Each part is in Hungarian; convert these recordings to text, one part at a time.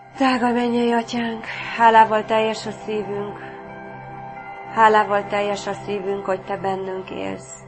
Drága mennyei Atyánk, hálával teljes a szívünk, hálával teljes a szívünk, hogy Te bennünk élsz,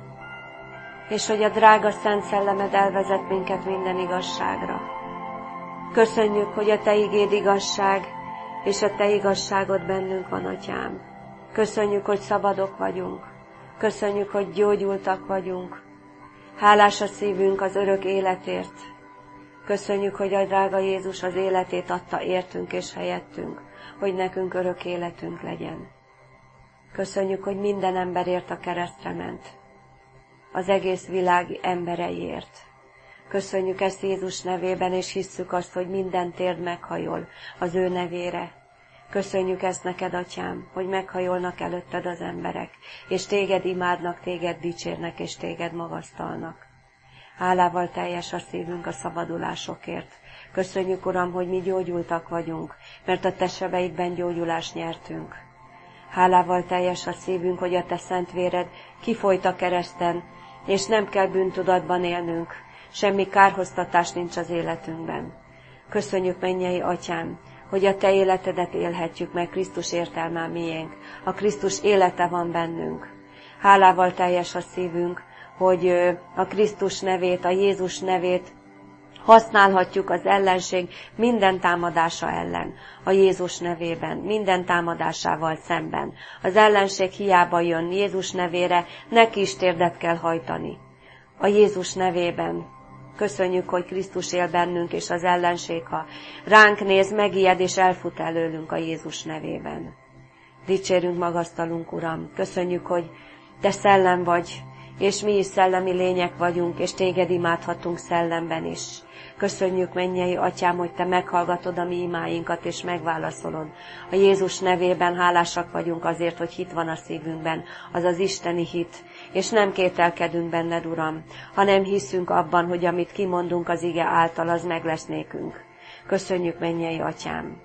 és hogy a drága Szent Szellemed elvezet minket minden igazságra. Köszönjük, hogy a Te igéd igazság, és a Te igazságod bennünk van, Atyám. Köszönjük, hogy szabadok vagyunk, köszönjük, hogy gyógyultak vagyunk. Hálás a szívünk az örök életért. Köszönjük, hogy a drága Jézus az életét adta értünk és helyettünk, hogy nekünk örök életünk legyen. Köszönjük, hogy minden emberért a keresztre ment, az egész világ embereiért. Köszönjük ezt Jézus nevében, és hisszük azt, hogy minden térd meghajol az ő nevére. Köszönjük ezt neked, Atyám, hogy meghajolnak előtted az emberek, és téged imádnak, téged dicsérnek, és téged magasztalnak. Hálával teljes a szívünk a szabadulásokért. Köszönjük, Uram, hogy mi gyógyultak vagyunk, mert a Te sebeidben gyógyulást nyertünk. Hálával teljes a szívünk, hogy a Te szent véred kifolyt a kereszten, és nem kell bűntudatban élnünk, semmi kárhoztatás nincs az életünkben. Köszönjük, mennyei Atyám, hogy a Te életedet élhetjük meg, Krisztus értelme a miénk. A Krisztus élete van bennünk. Hálával teljes a szívünk, hogy a Krisztus nevét, a Jézus nevét használhatjuk az ellenség minden támadása ellen, a Jézus nevében, minden támadásával szemben. Az ellenség hiába jön Jézus nevére, neki is térdet kell hajtani. A Jézus nevében köszönjük, hogy Krisztus él bennünk, és az ellenség, ha ránk néz, megijed és elfut előlünk a Jézus nevében. Dicsérünk, magasztalunk, Uram. Köszönjük, hogy Te szellem vagy, és mi is szellemi lények vagyunk, és téged imádhatunk szellemben is. Köszönjük, mennyei Atyám, hogy Te meghallgatod a mi imáinkat, és megválaszolod. A Jézus nevében hálásak vagyunk azért, hogy hit van a szívünkben, az az isteni hit, és nem kételkedünk benned, Uram, hanem hiszünk abban, hogy amit kimondunk az ige által, az meg lesz nékünk. Köszönjük, mennyei Atyám!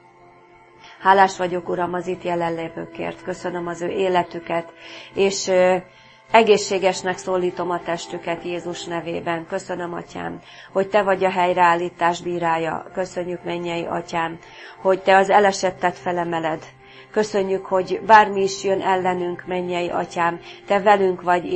Hálás vagyok, Uram, az itt jelenlévőkért. Köszönöm az ő életüket, és egészségesnek szólítom a testüket Jézus nevében. Köszönöm, Atyám, hogy Te vagy a helyreállítás bírája. Köszönjük, mennyei Atyám, hogy Te az elesettet felemeled. Köszönjük, hogy bármi is jön ellenünk, mennyei Atyám, Te velünk vagy,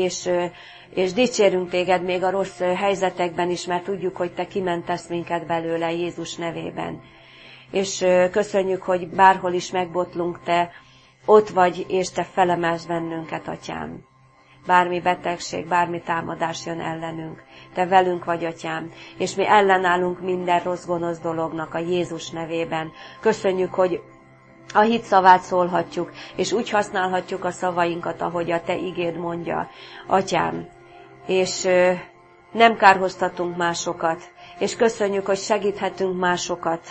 és dicsérünk Téged még a rossz helyzetekben is, mert tudjuk, hogy Te kimentesz minket belőle Jézus nevében. És köszönjük, hogy bárhol is megbotlunk, Te ott vagy, és Te felemelsz bennünket, Atyám. Bármi betegség, bármi támadás jön ellenünk. Te velünk vagy, Atyám, és mi ellenállunk minden rossz, gonosz dolognak a Jézus nevében. Köszönjük, hogy a hit szavát szólhatjuk, és úgy használhatjuk a szavainkat, ahogy a Te igéd mondja, Atyám. És nem kárhoztatunk másokat, és köszönjük, hogy segíthetünk másokat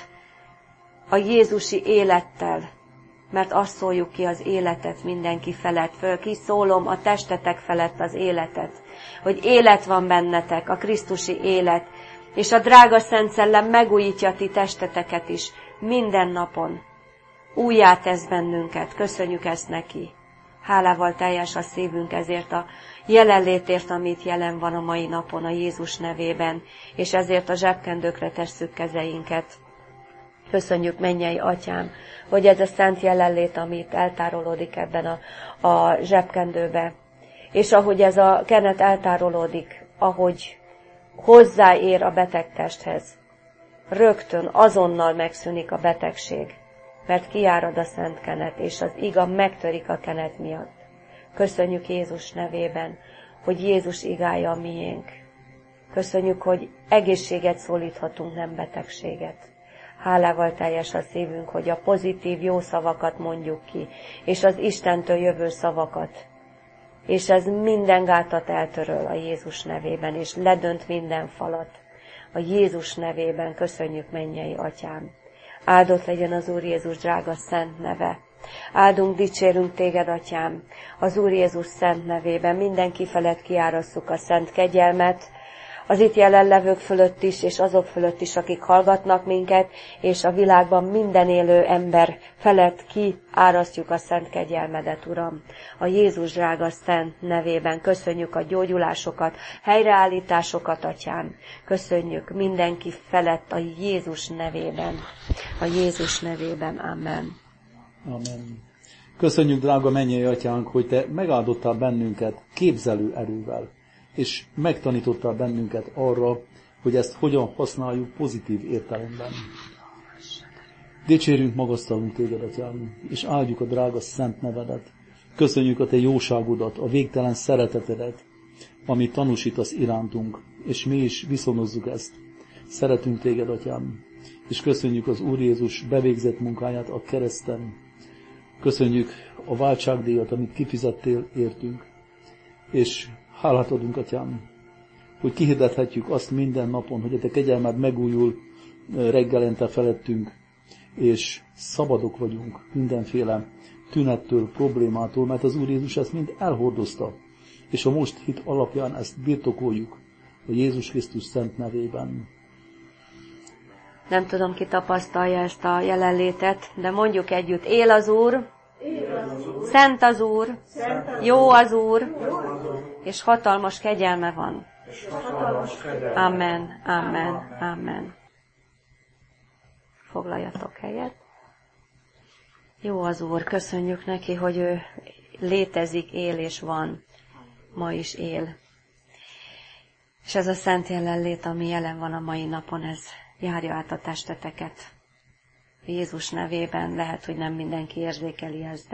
a jézusi élettel, mert azt szóljuk ki az életet mindenki felett, föl kiszólom a testetek felett az életet, hogy élet van bennetek, a krisztusi élet, és a drága Szent Szellem megújítja ti testeteket is minden napon. Újjá tesz bennünket, köszönjük ezt neki. Hálával teljes a szívünk ezért a jelenlétért, amit jelen van a mai napon a Jézus nevében, és ezért a zsebkendőkre tesszük kezeinket. Köszönjük, mennyei Atyám, hogy ez a szent jelenlét, amit eltárolódik ebben a zsebkendőbe, és ahogy ez a kenet eltárolódik, ahogy hozzáér a betegtesthez, rögtön azonnal megszűnik a betegség, mert kiárad a szent kenet, és az iga megtörik a kenet miatt. Köszönjük Jézus nevében, hogy Jézus igája a miénk. Köszönjük, hogy egészséget szólíthatunk, nem betegséget. Hálával teljes a szívünk, hogy a pozitív jó szavakat mondjuk ki, és az Istentől jövő szavakat. És ez minden gátat eltöröl a Jézus nevében, és ledönt minden falat. A Jézus nevében köszönjük, mennyei Atyám. Áldott legyen az Úr Jézus drága szent neve. Áldunk, dicsérünk Téged, Atyám, az Úr Jézus szent nevében. Mindenki felett kiárasszuk a szent kegyelmet, az itt jelenlevők fölött is, és azok fölött is, akik hallgatnak minket, és a világban minden élő ember felett kiárasztjuk a szent kegyelmedet, Uram. A Jézus drága szent nevében köszönjük a gyógyulásokat, helyreállításokat, Atyám. Köszönjük mindenki felett a Jézus nevében. A Jézus nevében. Amen. Amen. Köszönjük, drága mennyei Atyánk, hogy Te megáldottál bennünket képzelő erővel, és megtanítottál bennünket arra, hogy ezt hogyan használjuk pozitív értelemben. Dicsérünk, magasztalunk Téged, Atyám, és áldjuk a drága szent nevedet. Köszönjük a Te jóságodat, a végtelen szeretetedet, amit tanúsítasz irántunk, és mi is viszonozzuk ezt. Szeretünk Téged, Atyám, és köszönjük az Úr Jézus bevégzett munkáját a kereszten. Köszönjük a váltságdíjat, amit kifizettél értünk, és hálát adunk, Atyám, hogy kihirdethetjük azt minden napon, hogy a Te kegyelmed megújul reggelente felettünk, és szabadok vagyunk mindenféle tünettől, problémától, mert az Úr Jézus ezt mind elhordozta, és a most hit alapján ezt birtokoljuk a Jézus Krisztus szent nevében. Nem tudom, ki tapasztalja ezt a jelenlétet, de mondjuk együtt, él az Úr, szent az Úr, jó az Úr, és hatalmas kegyelme van. Amen, amen, amen. Foglaljatok helyet. Jó az Úr, köszönjük neki, hogy ő létezik, él és van. Ma is él. És ez a szent jelenlét, ami jelen van a mai napon, ez járja át a testeteket. Jézus nevében lehet, hogy nem mindenki érzékeli ezt,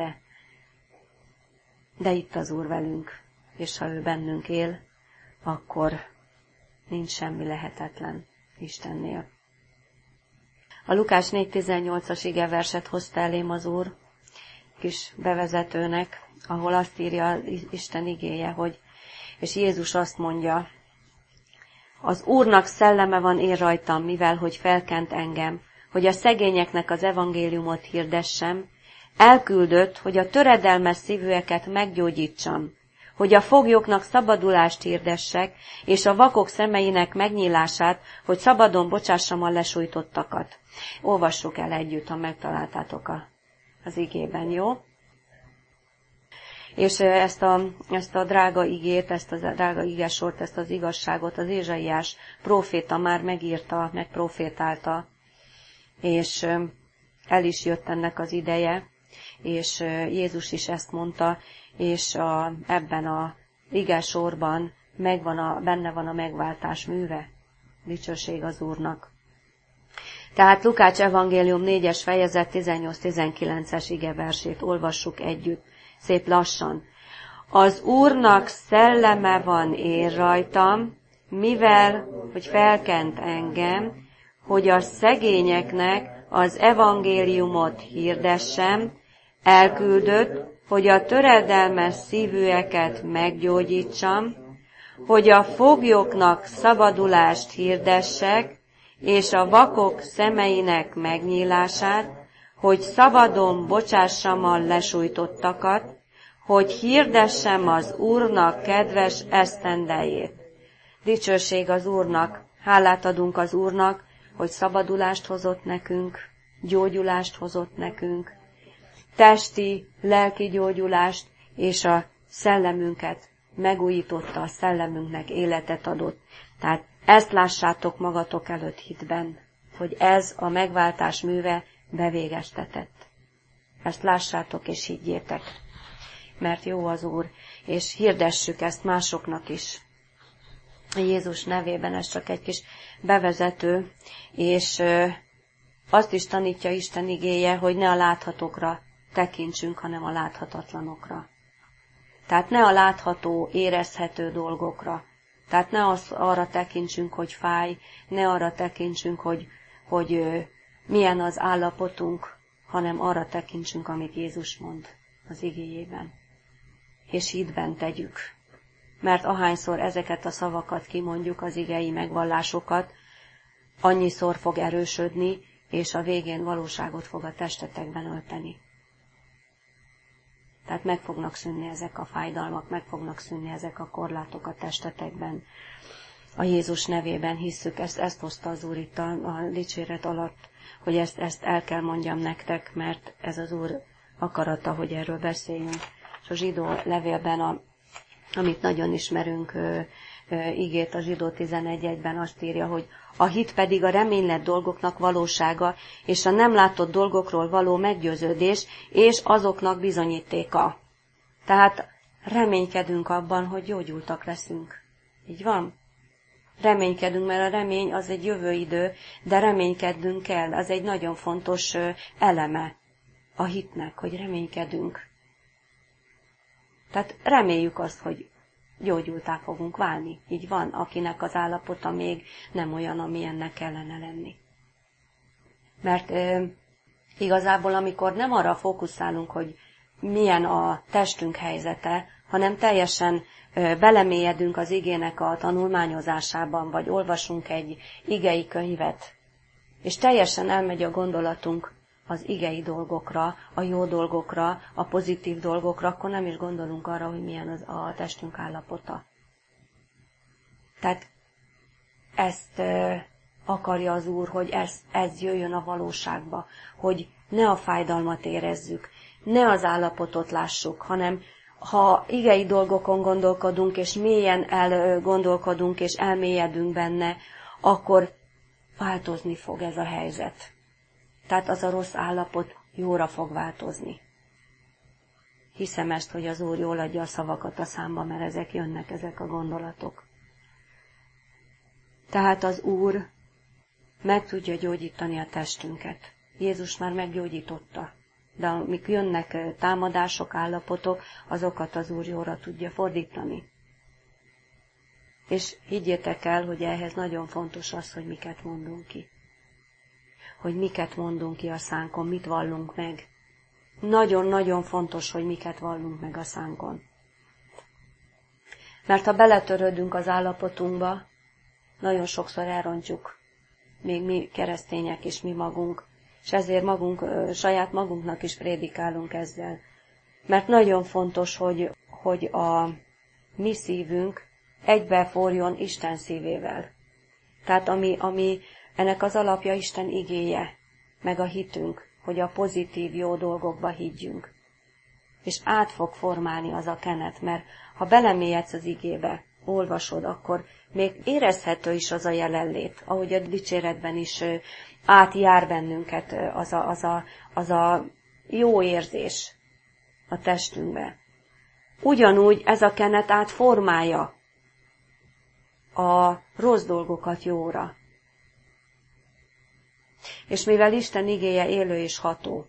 de itt az Úr velünk, és ha ő bennünk él, akkor nincs semmi lehetetlen Istennél. A Lukás 4.18-as igeverset hozta elém az Úr, kis bevezetőnek, ahol azt írja Isten igéje, hogy, és Jézus azt mondja, az Úrnak szelleme van én rajtam, mivel hogy felkent engem, hogy a szegényeknek az evangéliumot hirdessem, elküldött, hogy a töredelmes szívűeket meggyógyítsam, hogy a foglyoknak szabadulást hirdessek, és a vakok szemeinek megnyílását, hogy szabadon bocsássam a lesújtottakat. Olvassuk el együtt, ha megtaláltátok az igében, jó? És ezt a drága igét, ezt a drága igesort, ezt az igazságot az Ézsaiás próféta már megírta, megprofétálta, és el is jött ennek az ideje, és Jézus is ezt mondta, és ebben a igesorban benne van a megváltás műve. Dicsőség az Úrnak. Tehát Lukács evangélium 4-es fejezet 18-19-es igeversét olvassuk együtt, szép lassan. Az Úrnak szelleme van én rajtam, mivel, hogy felkent engem, hogy a szegényeknek az evangéliumot hirdessem, elküldött, hogy a töredelmes szívűeket meggyógyítsam, hogy a foglyoknak szabadulást hirdessek, és a vakok szemeinek megnyílását, hogy szabadon bocsássam a lesújtottakat, hogy hirdessem az Úrnak kedves esztendejét. Dicsőség az Úrnak, hálát adunk az Úrnak, hogy szabadulást hozott nekünk, gyógyulást hozott nekünk, testi, lelki gyógyulást, és a szellemünket megújította, a szellemünknek életet adott. Tehát ezt lássátok magatok előtt hitben, hogy ez a megváltás műve bevégeztetett. Ezt lássátok és higgyétek, mert jó az Úr, és hirdessük ezt másoknak is. Jézus nevében ez csak egy kis bevezető, és azt is tanítja Isten igéje, hogy ne a láthatókra tekintsünk, hanem a láthatatlanokra. Tehát ne a látható, érezhető dolgokra. Tehát ne arra tekintsünk, hogy fáj, ne arra tekintsünk, hogy milyen az állapotunk, hanem arra tekintsünk, amit Jézus mond az igéjében. És hitben tegyük. Mert ahányszor ezeket a szavakat kimondjuk, az igei megvallásokat, annyiszor fog erősödni, és a végén valóságot fog a testetekben ölteni. Tehát meg fognak szűnni ezek a fájdalmak, meg fognak szűnni ezek a korlátok a testetekben. A Jézus nevében hisszük, ezt hozta az Úr itt a dicséret alatt, hogy ezt el kell mondjam nektek, mert ez az Úr akarata, hogy erről beszéljünk. És a zsidó levélben, amit nagyon ismerünk, igét a zsidó 11:1-ben azt írja, hogy a hit pedig a reménylett dolgoknak valósága, és a nem látott dolgokról való meggyőződés, és azoknak bizonyítéka. Tehát reménykedünk abban, hogy gyógyultak leszünk. Így van? Reménykedünk, mert a remény az egy jövőidő, de reménykednünk kell, az egy nagyon fontos eleme a hitnek, hogy reménykedünk. Tehát reméljük azt, hogy gyógyultá fogunk válni. Így van, akinek az állapota még nem olyan, amilyennek kellene lenni. Mert igazából, amikor nem arra fókuszálunk, hogy milyen a testünk helyzete, hanem teljesen belemélyedünk az igének a tanulmányozásában, vagy olvasunk egy igei könyvet, és teljesen elmegy a gondolatunk az igei dolgokra, a jó dolgokra, a pozitív dolgokra, akkor nem is gondolunk arra, hogy milyen a testünk állapota. Tehát ezt akarja az Úr, hogy ez jöjjön a valóságba, hogy ne a fájdalmat érezzük, ne az állapotot lássuk, hanem ha igei dolgokon gondolkodunk, és mélyen elgondolkodunk, és elmélyedünk benne, akkor változni fog ez a helyzet. Tehát az a rossz állapot jóra fog változni. Hiszem ezt, hogy az Úr jól adja a szavakat a számba, mert ezek jönnek, ezek a gondolatok. Tehát az Úr meg tudja gyógyítani a testünket. Jézus már meggyógyította. De amik jönnek támadások, állapotok, azokat az Úr jóra tudja fordítani. És higgyétek el, hogy ehhez nagyon fontos az, hogy miket mondunk ki. Hogy miket mondunk ki a szánkon, mit vallunk meg. Nagyon-nagyon fontos, hogy miket vallunk meg a szánkon. Mert ha beletörődünk az állapotunkba, nagyon sokszor elrontjuk, még mi keresztények is, mi magunk, és ezért saját magunknak is prédikálunk ezzel. Mert nagyon fontos, hogy a mi szívünk egybeforjon Isten szívével. Tehát ami ennek az alapja Isten igéje, meg a hitünk, hogy a pozitív, jó dolgokba higgyünk. És át fog formálni az a kenet, mert ha belemélyedsz az igébe, olvasod, akkor még érezhető is az a jelenlét, ahogy a dicséretben is átjár bennünket az a jó érzés a testünkbe. Ugyanúgy ez a kenet átformálja a rossz dolgokat jóra. És mivel Isten igéje élő és ható,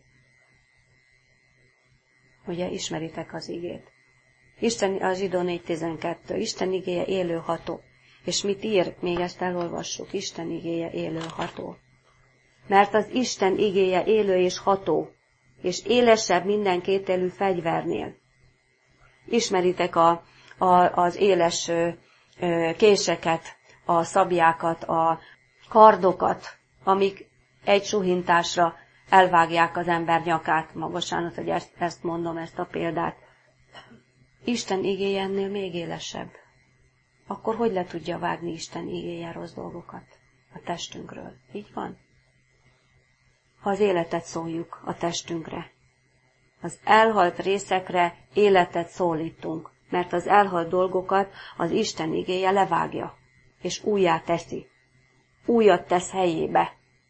ugye ismeritek az igét. A zsidó 4:12, Isten igéje élő ható. És mit ír? Még ezt elolvassuk. Isten igéje élő ható. Mert az Isten igéje élő és ható, és élesebb minden kétélű fegyvernél. Ismeritek az éles késeket, a szabjákat, a kardokat, amik egy suhintásra elvágják az ember nyakát. Bocsánat, hogy ezt mondom, ezt a példát. Isten igéje ennél még élesebb. Akkor hogy le tudja vágni Isten igéje rossz dolgokat a testünkről? Így van? Ha az életet szóljuk a testünkre. Az elhalt részekre életet szólítunk, mert az elhalt dolgokat az Isten igéje levágja, és újjá teszi. Újat tesz helyébe.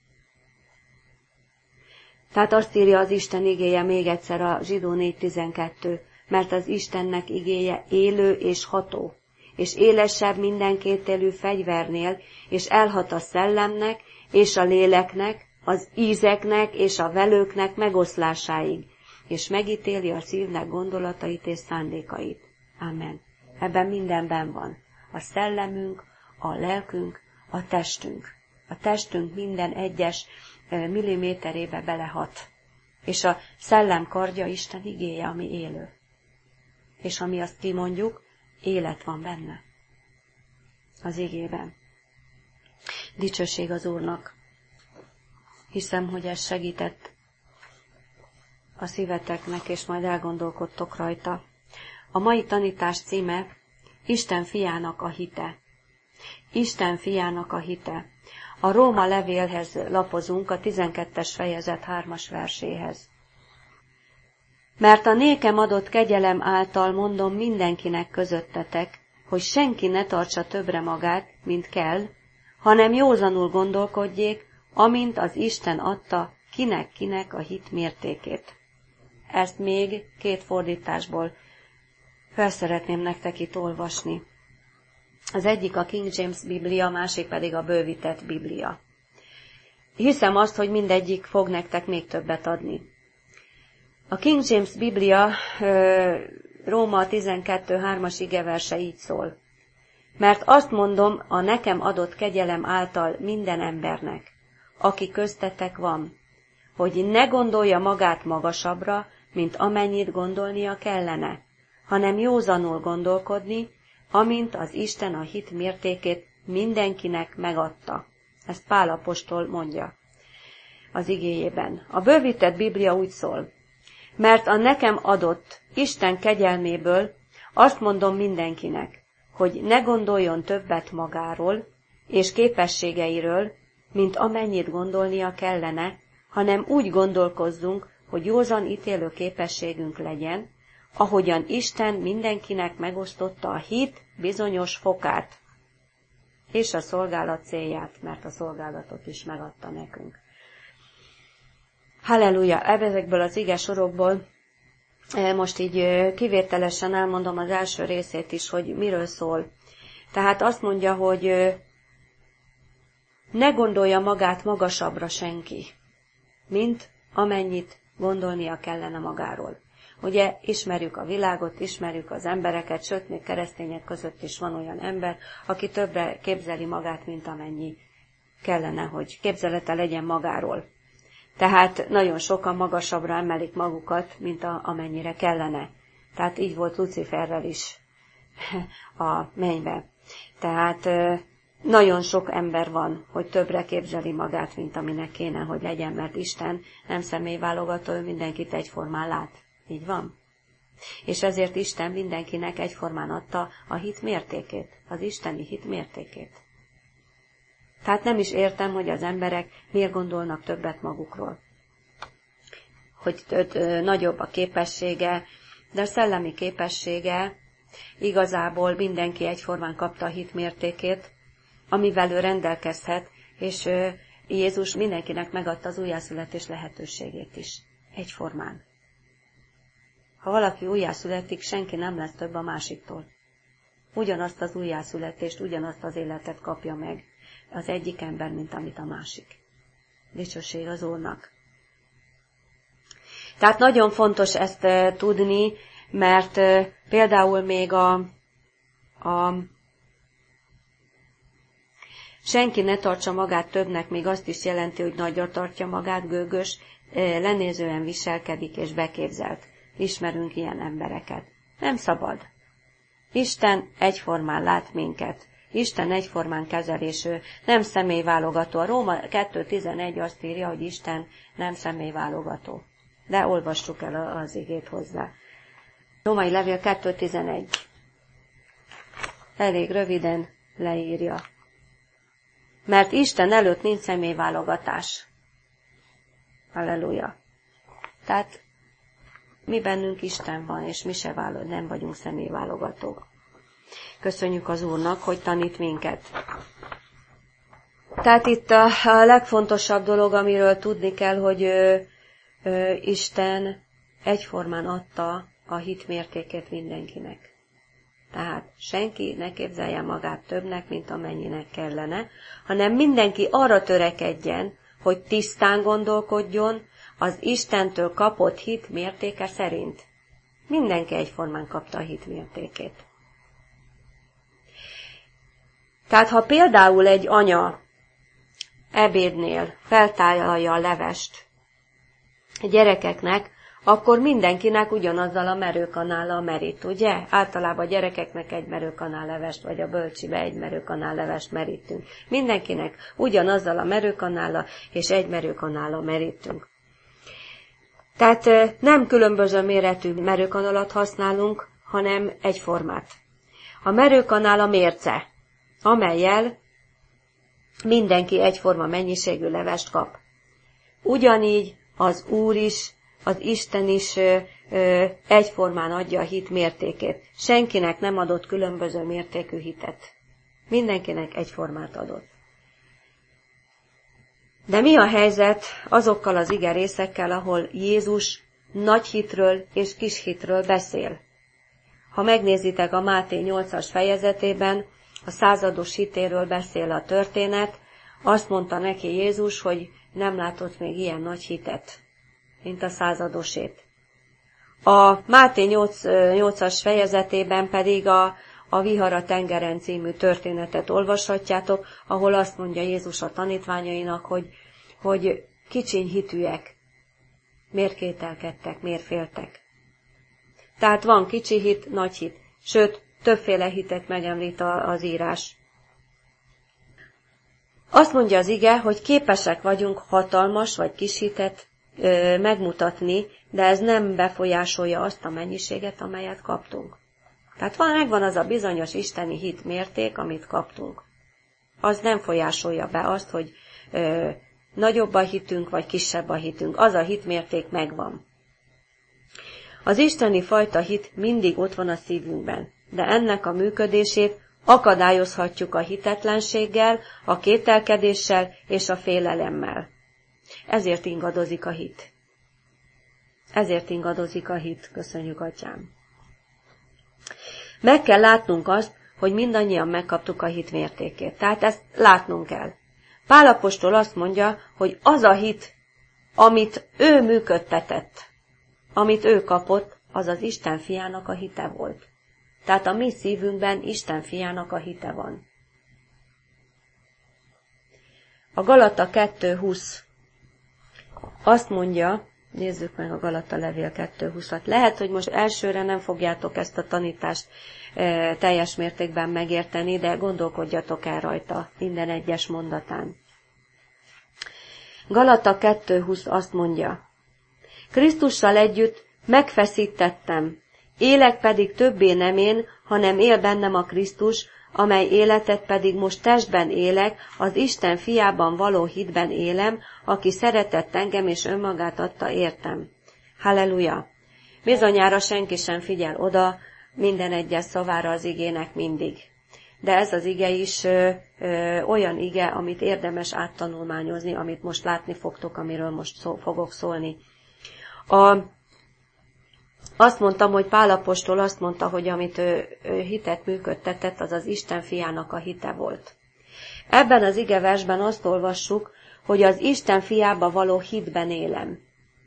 Tehát azt írja az Isten igéje még egyszer a zsidó 4:12, mert az Istennek igéje élő és ható, és élesebb minden kétélű fegyvernél, és elhat a szellemnek, és a léleknek, az ízeknek és a velőknek megoszlásáig, és megítéli a szívnek gondolatait és szándékait. Amen. Ebben mindenben van. A szellemünk, a lelkünk, a testünk. A testünk minden egyes milliméterébe belehat. És a szellem kardja Isten igéje, ami élő. És ami azt kimondjuk, élet van benne. Az igében. Dicsőség az Úrnak. Hiszem, hogy ez segített a szíveteknek, és majd elgondolkodtok rajta. A mai tanítás címe Isten fiának a hite. Isten fiának a hite. A Róma levélhez lapozunk, a 12. fejezet 3. verséhez. Mert a nékem adott kegyelem által mondom mindenkinek közöttetek, hogy senki ne tartsa többre magát, mint kell, hanem józanul gondolkodjék, amint az Isten adta kinek-kinek a hit mértékét. Ezt még 2 fordításból fel szeretném nektek itt olvasni. Az egyik a King James Biblia, a másik pedig a bővített Biblia. Hiszem azt, hogy mindegyik fog nektek még többet adni. A King James Biblia Róma 12.3. igeverse így szól. Mert azt mondom a nekem adott kegyelem által minden embernek, aki köztetek van, hogy ne gondolja magát magasabbra, mint amennyit gondolnia kellene, hanem józanul gondolkodni, amint az Isten a hit mértékét mindenkinek megadta. Ezt Pál apostol mondja az igéjében. A bővített Biblia úgy szól, mert a nekem adott Isten kegyelméből azt mondom mindenkinek, hogy ne gondoljon többet magáról és képességeiről, mint amennyit gondolnia kellene, hanem úgy gondolkozzunk, hogy józan ítélő képességünk legyen, ahogyan Isten mindenkinek megosztotta a hit bizonyos fokát, és a szolgálat célját, mert a szolgálatot is megadta nekünk. Halleluja! Ezekből az ige sorokból most így kivételesen elmondom az első részét is, hogy miről szól. Tehát azt mondja, hogy ne gondolja magát magasabbra senki, mint amennyit gondolnia kellene magáról. Ugye ismerjük a világot, ismerjük az embereket, sőt, még keresztények között is van olyan ember, aki többre képzeli magát, mint amennyi kellene, hogy képzelete legyen magáról. Tehát nagyon sokan magasabbra emelik magukat, mint amennyire kellene. Tehát így volt Luciferrel is a mennybe. Tehát nagyon sok ember van, hogy többre képzeli magát, mint aminek kéne, hogy legyen, mert Isten nem személyválogató, ő mindenkit egyformán lát. Így van? És ezért Isten mindenkinek egyformán adta a hit mértékét, az isteni hit mértékét. Tehát nem is értem, hogy az emberek miért gondolnak többet magukról. Hogy nagyobb a képessége, de a szellemi képessége igazából mindenki egyformán kapta a hit mértékét, amivel ő rendelkezhet, és Jézus mindenkinek megadta az újjászületés lehetőségét is. Egyformán. Ha valaki újjászületik, senki nem lesz több a másiktól. Ugyanazt az újjászületést, ugyanazt az életet kapja meg az egyik ember, mint amit a másik. Dicsőség az Úrnak. Tehát nagyon fontos ezt tudni, mert például még senki ne tartsa magát többnek, még azt is jelenti, hogy nagyra tartja magát, gőgös, lenézően viselkedik és beképzelt. Ismerünk ilyen embereket. Nem szabad. Isten egyformán lát minket. Isten egyformán kezel, és ő nem személyválogató. A Róma 2.11 azt írja, hogy Isten nem személyválogató. De olvassuk el az igét hozzá. Római levél 2.11. Elég röviden leírja. Mert Isten előtt nincs személyválogatás. Halleluja. Tehát mi bennünk Isten van, és mi se nem vagyunk személyválogatók. Köszönjük az Úrnak, hogy tanít minket. Tehát itt a legfontosabb dolog, amiről tudni kell, hogy Isten egyformán adta a hit mértékét mindenkinek. Tehát senki ne képzelje magát többnek, mint amennyinek kellene, hanem mindenki arra törekedjen, hogy tisztán gondolkodjon az Istentől kapott hit mértéke szerint. Mindenki egyformán kapta a hit mértékét. Tehát ha például egy anya ebédnél feltálalja a levest a gyerekeknek, akkor mindenkinek ugyanazzal a merőkanállal merít, ugye? Általában a gyerekeknek egy merőkanál levest, vagy a bölcsibe egy merőkanál levest merítünk. Mindenkinek ugyanazzal a merőkanállal és egy merőkanállal merítünk. Tehát nem különböző méretű merőkanalat használunk, hanem egyformát. A merőkanál a mérce. amellyel mindenki egyforma mennyiségű levest kap. Ugyanígy az Úr is, az Isten is egyformán adja a hit mértékét. Senkinek nem adott különböző mértékű hitet. Mindenkinek egyformát adott. De mi a helyzet azokkal az igerészekkel, ahol Jézus nagy hitről és kis hitről beszél? Ha megnézitek a Máté 8-as fejezetében, a százados hitéről beszél a történet, azt mondta neki Jézus, hogy nem látott még ilyen nagy hitet, mint a századosét. A Máté 8-as fejezetében pedig a Vihar a tengeren című történetet olvashatjátok, ahol azt mondja Jézus a tanítványainak, hogy kicsiny hitűek, miért kételkedtek, miért féltek. Tehát van kicsi hit, nagy hit, sőt, többféle hitet megemlít az írás. Azt mondja az ige, hogy képesek vagyunk hatalmas vagy kis hitet megmutatni, de ez nem befolyásolja azt a mennyiséget, amelyet kaptunk. Tehát megvan az a bizonyos isteni hit mérték, amit kaptunk. Az nem folyásolja be azt, hogy nagyobb a hitünk, vagy kisebb a hitünk. Az a hitmérték megvan. Az isteni fajta hit mindig ott van a szívünkben, de ennek a működését akadályozhatjuk a hitetlenséggel, a kételkedéssel és a félelemmel. Ezért ingadozik a hit. Ezért ingadozik a hit, köszönjük, Atyám. Meg kell látnunk azt, hogy mindannyian megkaptuk a hit mértékét. Tehát ezt látnunk kell. Pál apostol azt mondja, hogy az a hit, amit ő működtetett, amit ő kapott, az az Isten fiának a hite volt. Tehát a mi szívünkben Isten fiának a hite van. A Galata 2.20 azt mondja, nézzük meg a Galata levél 2.20-at. Lehet, hogy most elsőre nem fogjátok ezt a tanítást teljes mértékben megérteni, de gondolkodjatok el rajta minden egyes mondatán. Galata 2.20 azt mondja, Krisztussal együtt megfeszítettem, élek pedig többé nem én, hanem él bennem a Krisztus, amely életet pedig most testben élek, az Isten fiában való hitben élem, aki szeretett engem és önmagát adta értem. Halleluja! Bizonyára senki sem figyel oda minden egyes szavára az igének mindig. De ez az ige is olyan ige, amit érdemes áttanulmányozni, amit most látni fogtok, amiről most fogok szólni. Azt mondtam, hogy Pál apostol azt mondta, hogy amit ő hitet működtetett, az az Isten fiának a hite volt. Ebben az igeversben azt olvassuk, hogy az Isten fiába való hitben élem.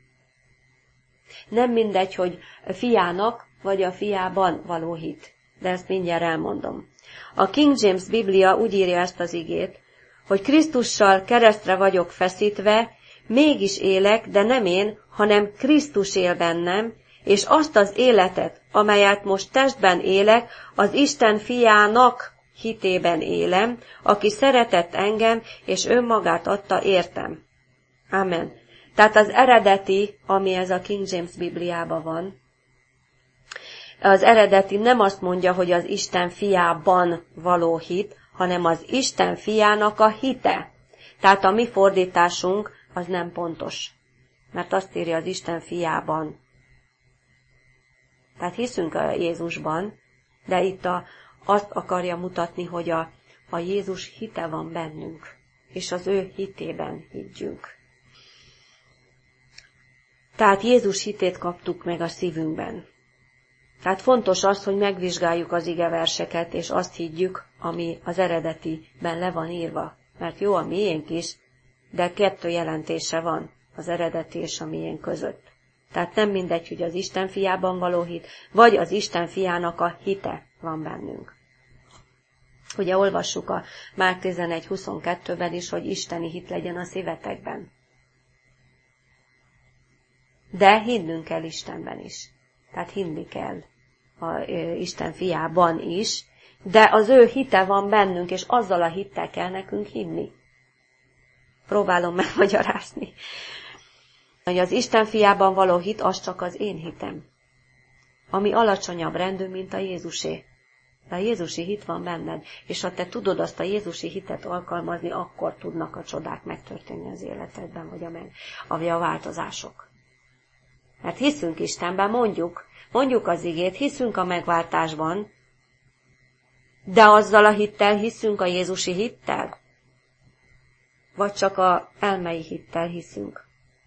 Nem mindegy, hogy fiának vagy a fiában való hit, de ezt mindjárt elmondom. A King James Biblia úgy írja ezt az igét, hogy Krisztussal keresztre vagyok feszítve, mégis élek, de nem én, hanem Krisztus él bennem, és azt az életet, amelyet most testben élek, az Isten fiának hitében élem, aki szeretett engem, és önmagát adta értem. Amen. Tehát az eredeti, ami ez a King James Bibliában van, az eredeti nem azt mondja, hogy az Isten fiában való hit, hanem az Isten fiának a hite. Tehát a mi fordításunk az nem pontos, mert azt írja az Isten fiában. Tehát hiszünk a Jézusban, de itt azt akarja mutatni, hogy a Jézus hite van bennünk, és az ő hitében higgyünk. Tehát Jézus hitét kaptuk meg a szívünkben. Tehát fontos az, hogy megvizsgáljuk az igeverseket, és azt higgyük, ami az eredetiben le van írva. Mert jó a miénk is, de kettő jelentése van az eredeti és a miénk között. Tehát nem mindegy, hogy az Isten fiában való hit, vagy az Isten fiának a hite van bennünk. Ugye olvassuk a Márk 11.22-ben is, hogy isteni hit legyen a szívetekben. De hinnünk kell Istenben is. Tehát hinni kell az Isten fiában is, de az ő hite van bennünk, és azzal a hittel kell nekünk hinni. Próbálom megmagyarázni. Hogy az Isten fiában való hit, az csak az én hitem, ami alacsonyabb rendű, mint a Jézusé. De a Jézusi hit van benned, és ha te tudod azt a Jézusi hitet alkalmazni, akkor tudnak a csodák megtörténni az életedben, vagy a változások. Mert hiszünk Istenben, mondjuk az igét, hiszünk a megváltásban, de azzal a hittel hiszünk, a Jézusi hittel? Vagy csak a elmei hittel hiszünk?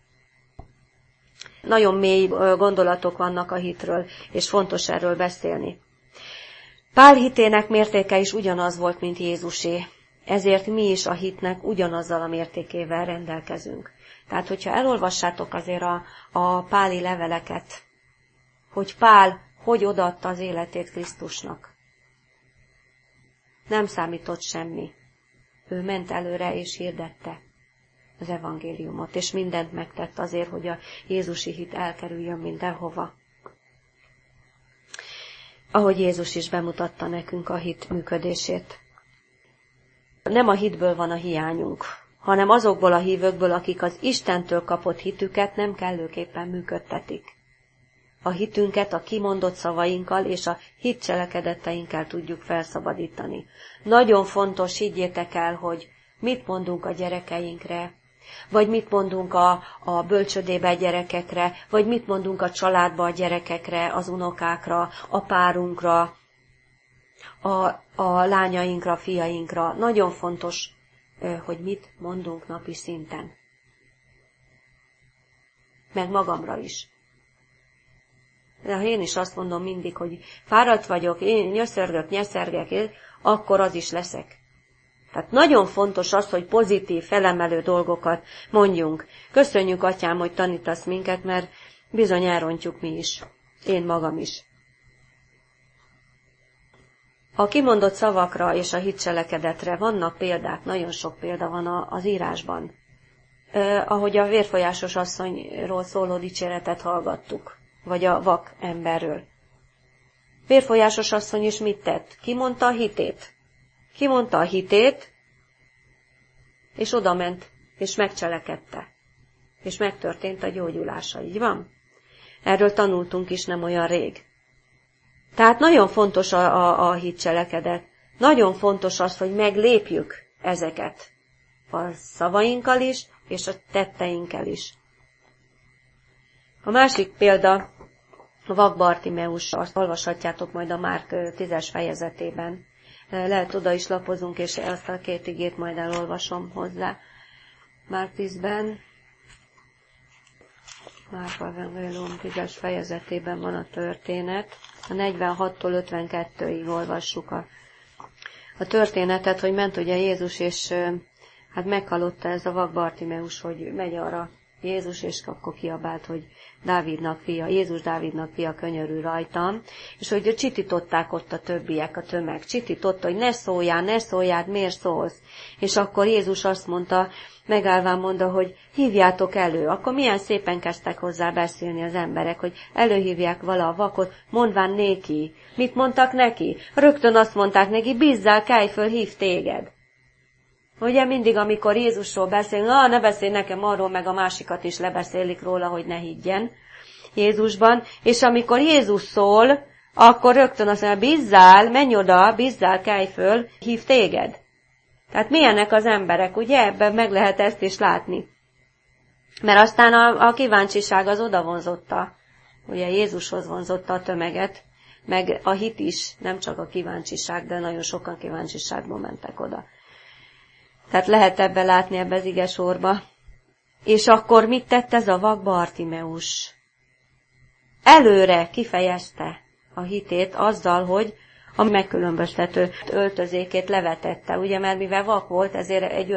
Nagyon mély gondolatok vannak a hitről, és fontos erről beszélni. Pál hitének mértéke is ugyanaz volt, mint Jézusé. Ezért mi is a hitnek ugyanazzal a mértékével rendelkezünk. Tehát, hogyha elolvassátok azért a páli leveleket, hogy Pál hogy odaadta az életét Krisztusnak. Nem számított semmi. Ő ment előre és hirdette az evangéliumot, és mindent megtett azért, hogy a Jézusi hit elkerüljön mindenhova. Ahogy Jézus is bemutatta nekünk a hit működését. Nem a hitből van a hiányunk, hanem azokból a hívőkből, akik az Istentől kapott hitüket nem kellőképpen működtetik. A hitünket a kimondott szavainkkal és a hitcselekedeteinkkel tudjuk felszabadítani. Nagyon fontos, higgyétek el, hogy mit mondunk a gyerekeinkre, vagy mit mondunk a bölcsödébe a gyerekekre, vagy mit mondunk a családba a gyerekekre, az unokákra, a párunkra, a lányainkra, fiainkra. Nagyon fontos, hogy mit mondunk napi szinten. Meg magamra is. De ha én is azt mondom mindig, hogy fáradt vagyok, én nyeszergek, akkor az is leszek. Tehát nagyon fontos az, hogy pozitív, felemelő dolgokat mondjunk. Köszönjük, Atyám, hogy tanítasz minket, mert bizony elrontjuk mi is. Én magam is. A kimondott szavakra és a hitcselekedetre vannak példák, nagyon sok példa van az írásban. Ahogy a vérfolyásos asszonyról szóló dicséretet hallgattuk, vagy a vak emberről. Vérfolyásos asszony is mit tett? Kimondta a hitét. Kimondta a hitét, és odament, és megcselekedte. És megtörtént a gyógyulása, így van? Erről tanultunk is nem olyan rég. Tehát nagyon fontos a hitcselekedet. Nagyon fontos az, hogy meglépjük ezeket a szavainkkal is, és a tetteinkkel is. A másik példa a vak Bartimeus, azt olvashatjátok majd a Márk 10. fejezetében. Lehet oda is lapozunk, és azt a két igét majd elolvasom hozzá. Márk 10-ben, Márk evangélium 10. fejezetében van a történet. A 46-tól 52-ig olvassuk a történetet, hogy ment ugye Jézus, és hát meghallotta ez a vak Bartimeus, hogy megy arra Jézus, és akkor kiabált, hogy Dávidnak fia, Jézus Dávidnak fia, könyörülj rajtam, és hogy csitították ott a többiek, a tömeg. Csitította, hogy ne szóljál, miért szólsz? És akkor Jézus azt mondta, megállván mondta, hogy hívjátok elő. Akkor milyen szépen kezdtek hozzá beszélni az emberek, hogy előhívják vala a vakot, mondván néki. Mit mondtak neki? Rögtön azt mondták neki, bízzál, kelj föl, hív téged. Ugye mindig, amikor Jézusról beszélünk, ne beszélj nekem arról, meg a másikat is lebeszélik róla, hogy ne higgyen Jézusban, és amikor Jézus szól, akkor rögtön azt mondja, bízzál, menj oda, bízzál, kelj föl, hív téged. Tehát milyenek az emberek, ugye? Ebben meg lehet ezt is látni. Mert aztán a kíváncsiság az oda vonzotta, ugye Jézushoz vonzotta a tömeget, meg a hit is, nem csak a kíváncsiság, de nagyon sokan kíváncsiságból mentek oda. Tehát lehet ebbe látni, ebbe az ige sorba. És akkor mit tett ez a vak Bartimeus? Előre kifejezte a hitét azzal, hogy a megkülönböztető öltözékét levetette. Ugye, mert mivel vak volt, ezért egy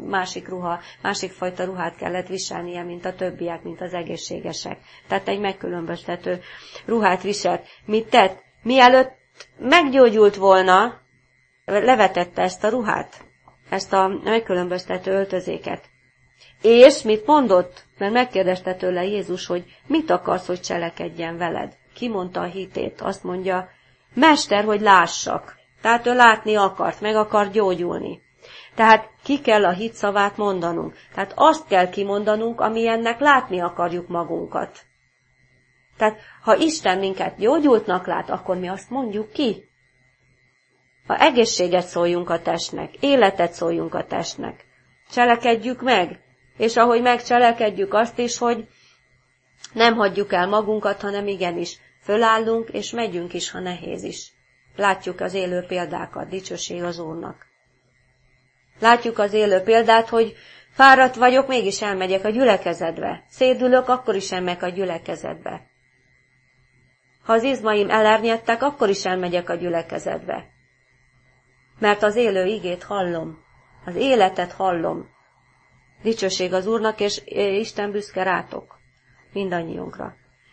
másik fajta ruhát kellett viselnie, mint a többiek, mint az egészségesek. Tehát egy megkülönböztető ruhát viselt. Mit tett? Mielőtt meggyógyult volna, levetette ezt a ruhát, ezt a megkülönböztető öltözéket. És mit mondott? Mert megkérdezte tőle Jézus, hogy mit akarsz, hogy cselekedjen veled. Kimondta a hitét. Azt mondja, Mester, hogy lássak. Tehát ő látni akart, meg akart gyógyulni. Tehát ki kell a hit szavát mondanunk. Tehát azt kell kimondanunk, amilyennek látni akarjuk magunkat. Tehát ha Isten minket gyógyultnak lát, akkor mi azt mondjuk ki. Ha egészséget szóljunk a testnek, életet szóljunk a testnek, cselekedjük meg, és ahogy megcselekedjük azt is, hogy nem hagyjuk el magunkat, hanem igenis fölállunk, és megyünk is, ha nehéz is. Látjuk az élő példákat, dicsőség az Úrnak. Látjuk az élő példát, hogy fáradt vagyok, mégis elmegyek a gyülekezetbe. Szédülök, akkor is elmegyek a gyülekezetbe. Ha az izmaim elernyedtek, akkor is elmegyek a gyülekezetbe. Mert az élő igét hallom, az életet hallom. Dicsőség az Úrnak, és Isten büszke rátok, mindannyiunkra.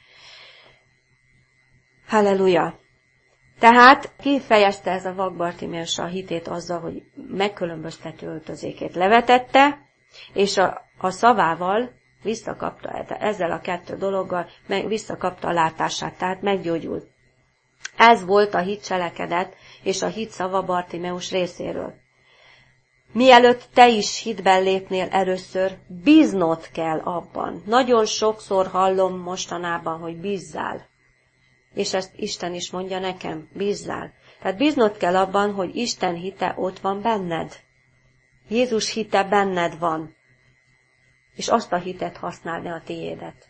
Halleluja! Tehát kifejezte ez a vak Bartimeus a hitét azzal, hogy megkülönböztető öltözékét levetette, és a szavával visszakapta, ezzel a kettő dologgal visszakapta a látását, tehát meggyógyult. Ez volt a hit cselekedet, és a hit szava Bartimeus részéről. Mielőtt te is hitben lépnél először, bíznod kell abban. Nagyon sokszor hallom mostanában, hogy bízzál. És ezt Isten is mondja nekem, bízzál. Tehát bíznod kell abban, hogy Isten hite ott van benned. Jézus hite benned van. És azt a hitet használni a tiédet.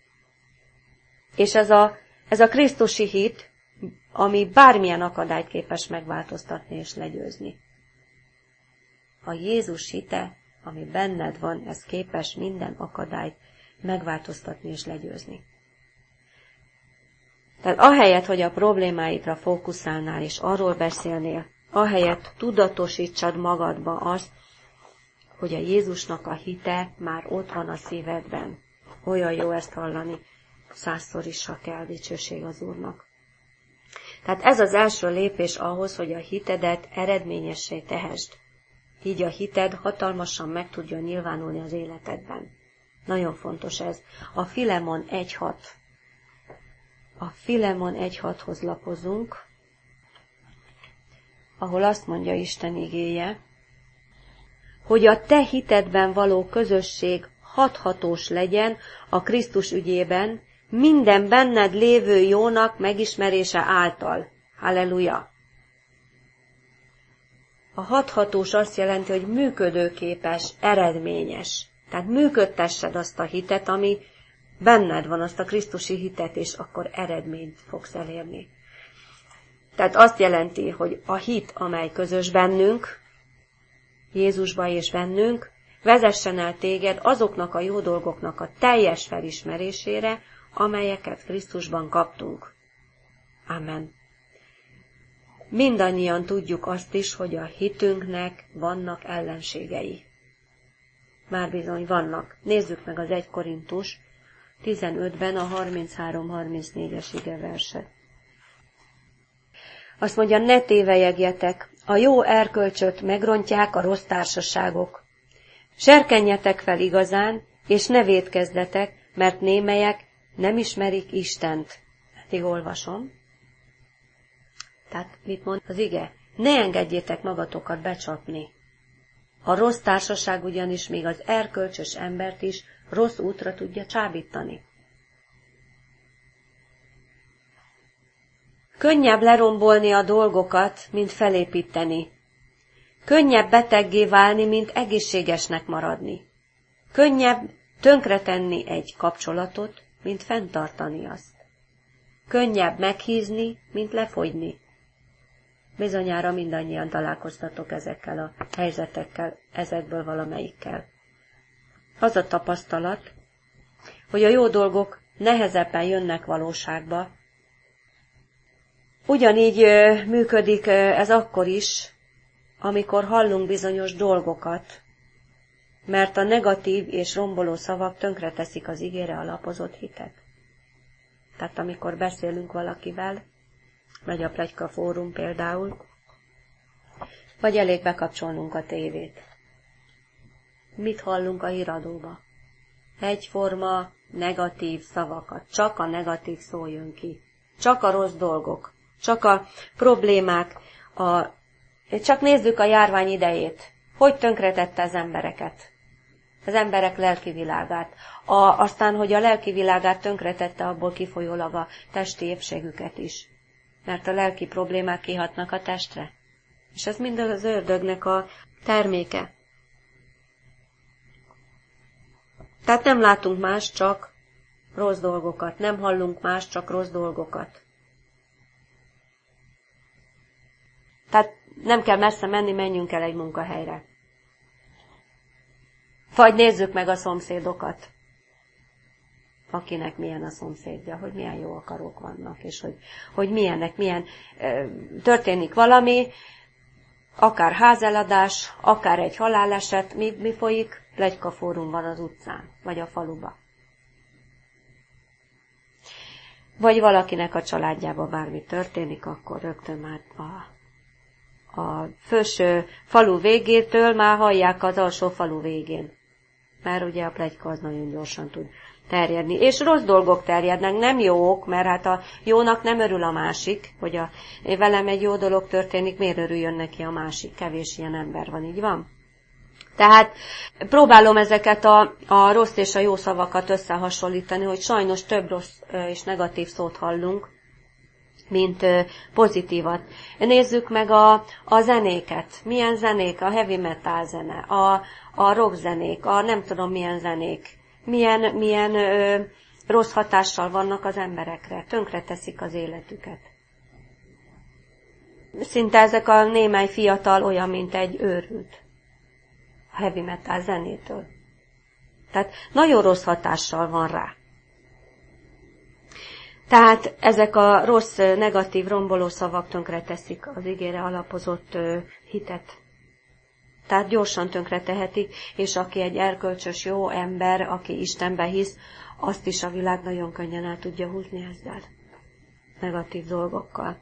És ez a krisztusi hit, ami bármilyen akadályt képes megváltoztatni és legyőzni. A Jézus hite, ami benned van, ez képes minden akadályt megváltoztatni és legyőzni. Tehát ahelyett, hogy a problémáidra fókuszálnál és arról beszélnél, ahelyett tudatosítsad magadba azt, hogy a Jézusnak a hite már ott van a szívedben. Olyan jó ezt hallani, 100-szor is, ha kell, dicsőség az Úrnak. Tehát ez az első lépés ahhoz, hogy a hitedet eredményessé tehesd. Így a hited hatalmasan meg tudjon nyilvánulni az életedben. Nagyon fontos ez. A Filemon 1.6. A Filemon 1.6-hoz lapozunk, ahol azt mondja Isten igéje, hogy a te hitedben való közösség hathatós legyen a Krisztus ügyében, minden benned lévő jónak megismerése által. Halleluja! A hathatós azt jelenti, hogy működőképes, eredményes. Tehát működtessed azt a hitet, ami benned van, azt a krisztusi hitet, és akkor eredményt fogsz elérni. Tehát azt jelenti, hogy a hit, amely közös bennünk, Jézusba és bennünk, vezessen el téged azoknak a jó dolgoknak a teljes felismerésére, amelyeket Krisztusban kaptunk. Amen. Mindannyian tudjuk azt is, hogy a hitünknek vannak ellenségei. Már bizony vannak. Nézzük meg az 1 Korintus 15-ben a 33-34-es igeverset. Azt mondja, ne tévelyegjetek, a jó erkölcsöt megrontják a rossz társaságok. Serkenjetek fel igazán, és ne vétkezzetek, mert némelyek nem ismerik Istent. Eddig olvasom. Tehát mit mond az ige? Ne engedjétek magatokat becsapni. A rossz társaság ugyanis még az erkölcsös embert is rossz útra tudja csábítani. Könnyebb lerombolni a dolgokat, mint felépíteni. Könnyebb beteggé válni, mint egészségesnek maradni. Könnyebb tönkretenni egy kapcsolatot, mint fenntartani azt. Könnyebb meghízni, mint lefogyni. Bizonyára mindannyian találkoztatok ezekkel a helyzetekkel, ezekből valamelyikkel. Az a tapasztalat, hogy a jó dolgok nehezebben jönnek valóságba. Ugyanígy működik ez akkor is, amikor hallunk bizonyos dolgokat, mert a negatív és romboló szavak tönkreteszik az igére alapozott hitet. Tehát amikor beszélünk valakivel, megy a pletyka fórum például, vagy elég bekapcsolnunk a tévét. Mit hallunk a híradóba? Egyforma negatív szavakat, csak a negatív szó jön ki. Csak a rossz dolgok, csak a problémák, csak nézzük a járvány idejét. Hogy tönkretette az embereket? Az emberek lelki világát. Aztán, hogy a lelki világát tönkretette, abból kifolyólag a testi épségüket is. Mert a lelki problémák kihatnak a testre. És ez mind az ördögnek a terméke. Tehát nem látunk más, csak rossz dolgokat. Nem hallunk más, csak rossz dolgokat. Tehát nem kell messze menni, menjünk el egy munkahelyre. Vagy nézzük meg a szomszédokat. Akinek milyen a szomszédja, hogy milyen jó akarók vannak, és hogy milyen történik valami, akár házeladás, akár egy haláleset, mi folyik? Pletykafórum van az utcán, vagy a faluba. Vagy valakinek a családjában bármi történik, akkor rögtön már a felső falu végétől már hallják az alsó falu végén. Mert ugye a pletyka az nagyon gyorsan tud terjedni. És rossz dolgok terjednek, nem jók, mert hát a jónak nem örül a másik, hogy velem egy jó dolog történik, miért örüljön neki a másik? Kevés ilyen ember van, így van? Tehát próbálom ezeket a rossz és a jó szavakat összehasonlítani, hogy sajnos több rossz és negatív szót hallunk, mint pozitívat. Nézzük meg a zenéket. Milyen zenék? A heavy metal zene, a rock zenék, a nem tudom milyen zenék. Milyen rossz hatással vannak az emberekre. Tönkreteszik az életüket. Szinte ezek a némely fiatal olyan, mint egy őrült. A heavy metal zenétől. Tehát nagyon rossz hatással van rá. Tehát ezek a rossz, negatív, romboló szavak tönkreteszik az igére alapozott hitet. Tehát gyorsan tönkretehetik, és aki egy erkölcsös jó ember, aki Istenbe hisz, azt is a világ nagyon könnyen el tudja húzni ezzel. Negatív dolgokkal.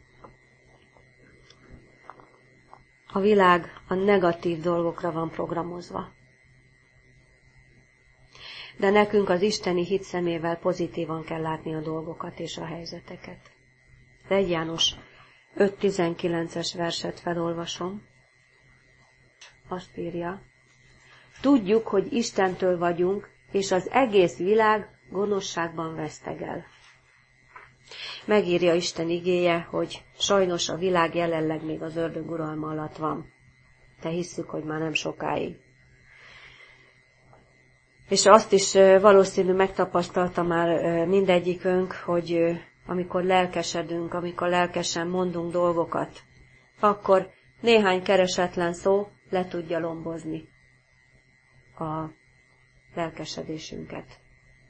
A világ a negatív dolgokra van programozva. De nekünk az isteni hit szemével pozitívan kell látni a dolgokat és a helyzeteket. 1 János 5.19-es verset felolvasom. Azt írja, tudjuk, hogy Istentől vagyunk, és az egész világ gonoszságban vesztegel. Megírja Isten igéje, hogy sajnos a világ jelenleg még az ördög uralma alatt van. De hisszük, hogy már nem sokáig. És azt is valószínű megtapasztalta már mindegyikünk, hogy amikor lelkesedünk, amikor lelkesen mondunk dolgokat, akkor néhány keresetlen szó le tudja lombozni a lelkesedésünket.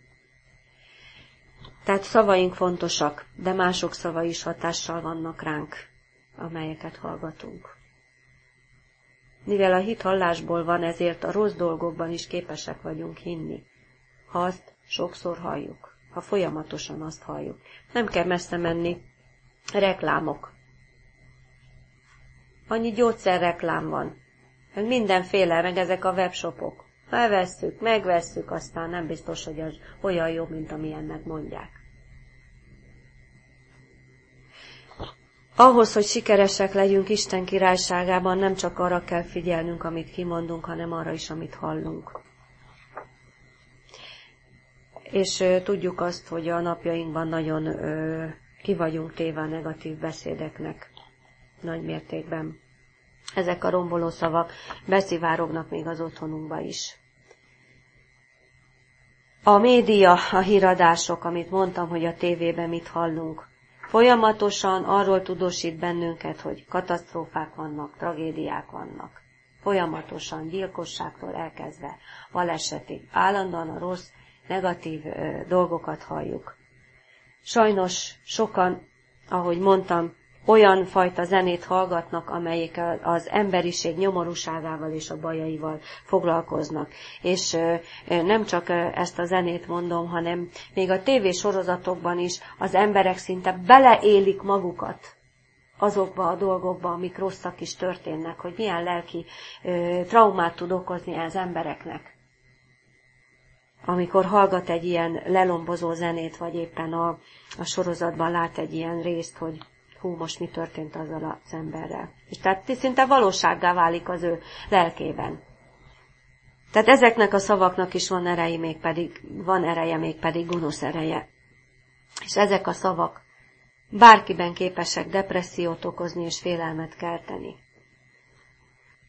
Tehát szavaink fontosak, de mások szavai is hatással vannak ránk, amelyeket hallgatunk. Mivel a hit hallásból van, ezért a rossz dolgokban is képesek vagyunk hinni, ha azt sokszor halljuk, ha folyamatosan azt halljuk. Nem kell messze menni. Reklámok. Annyi gyógyszerreklám van, meg mindenféle, meg ezek a webshopok. Elvesszük, megvesszük, aztán nem biztos, hogy az olyan jó, mint amilyennek mondják. Ahhoz, hogy sikeresek legyünk Isten királyságában, nem csak arra kell figyelnünk, amit kimondunk, hanem arra is, amit hallunk. És tudjuk azt, hogy a napjainkban nagyon ki vagyunk téve a negatív beszédeknek nagy mértékben. Ezek a romboló szavak beszivárognak még az otthonunkba is. A média, a híradások, amit mondtam, hogy a tévében mit hallunk, folyamatosan arról tudósít bennünket, hogy katasztrófák vannak, tragédiák vannak. Folyamatosan gyilkosságtól elkezdve balesetig. Állandóan a rossz, negatív dolgokat halljuk. Sajnos sokan, ahogy mondtam, olyan fajta zenét hallgatnak, amelyek az emberiség nyomorúságával és a bajaival foglalkoznak. És nem csak ezt a zenét mondom, hanem még a tévésorozatokban is az emberek szinte beleélik magukat azokba a dolgokba, amik rosszak is történnek, hogy milyen lelki traumát tud okozni az embereknek. Amikor hallgat egy ilyen lelombozó zenét, vagy éppen a sorozatban lát egy ilyen részt, hogy hú, most mi történt azzal az emberrel. És tehát szinte valósággá válik az ő lelkében. Tehát ezeknek a szavaknak is van ereje, mégpedig gonosz ereje. És ezek a szavak bárkiben képesek depressziót okozni és félelmet kelteni.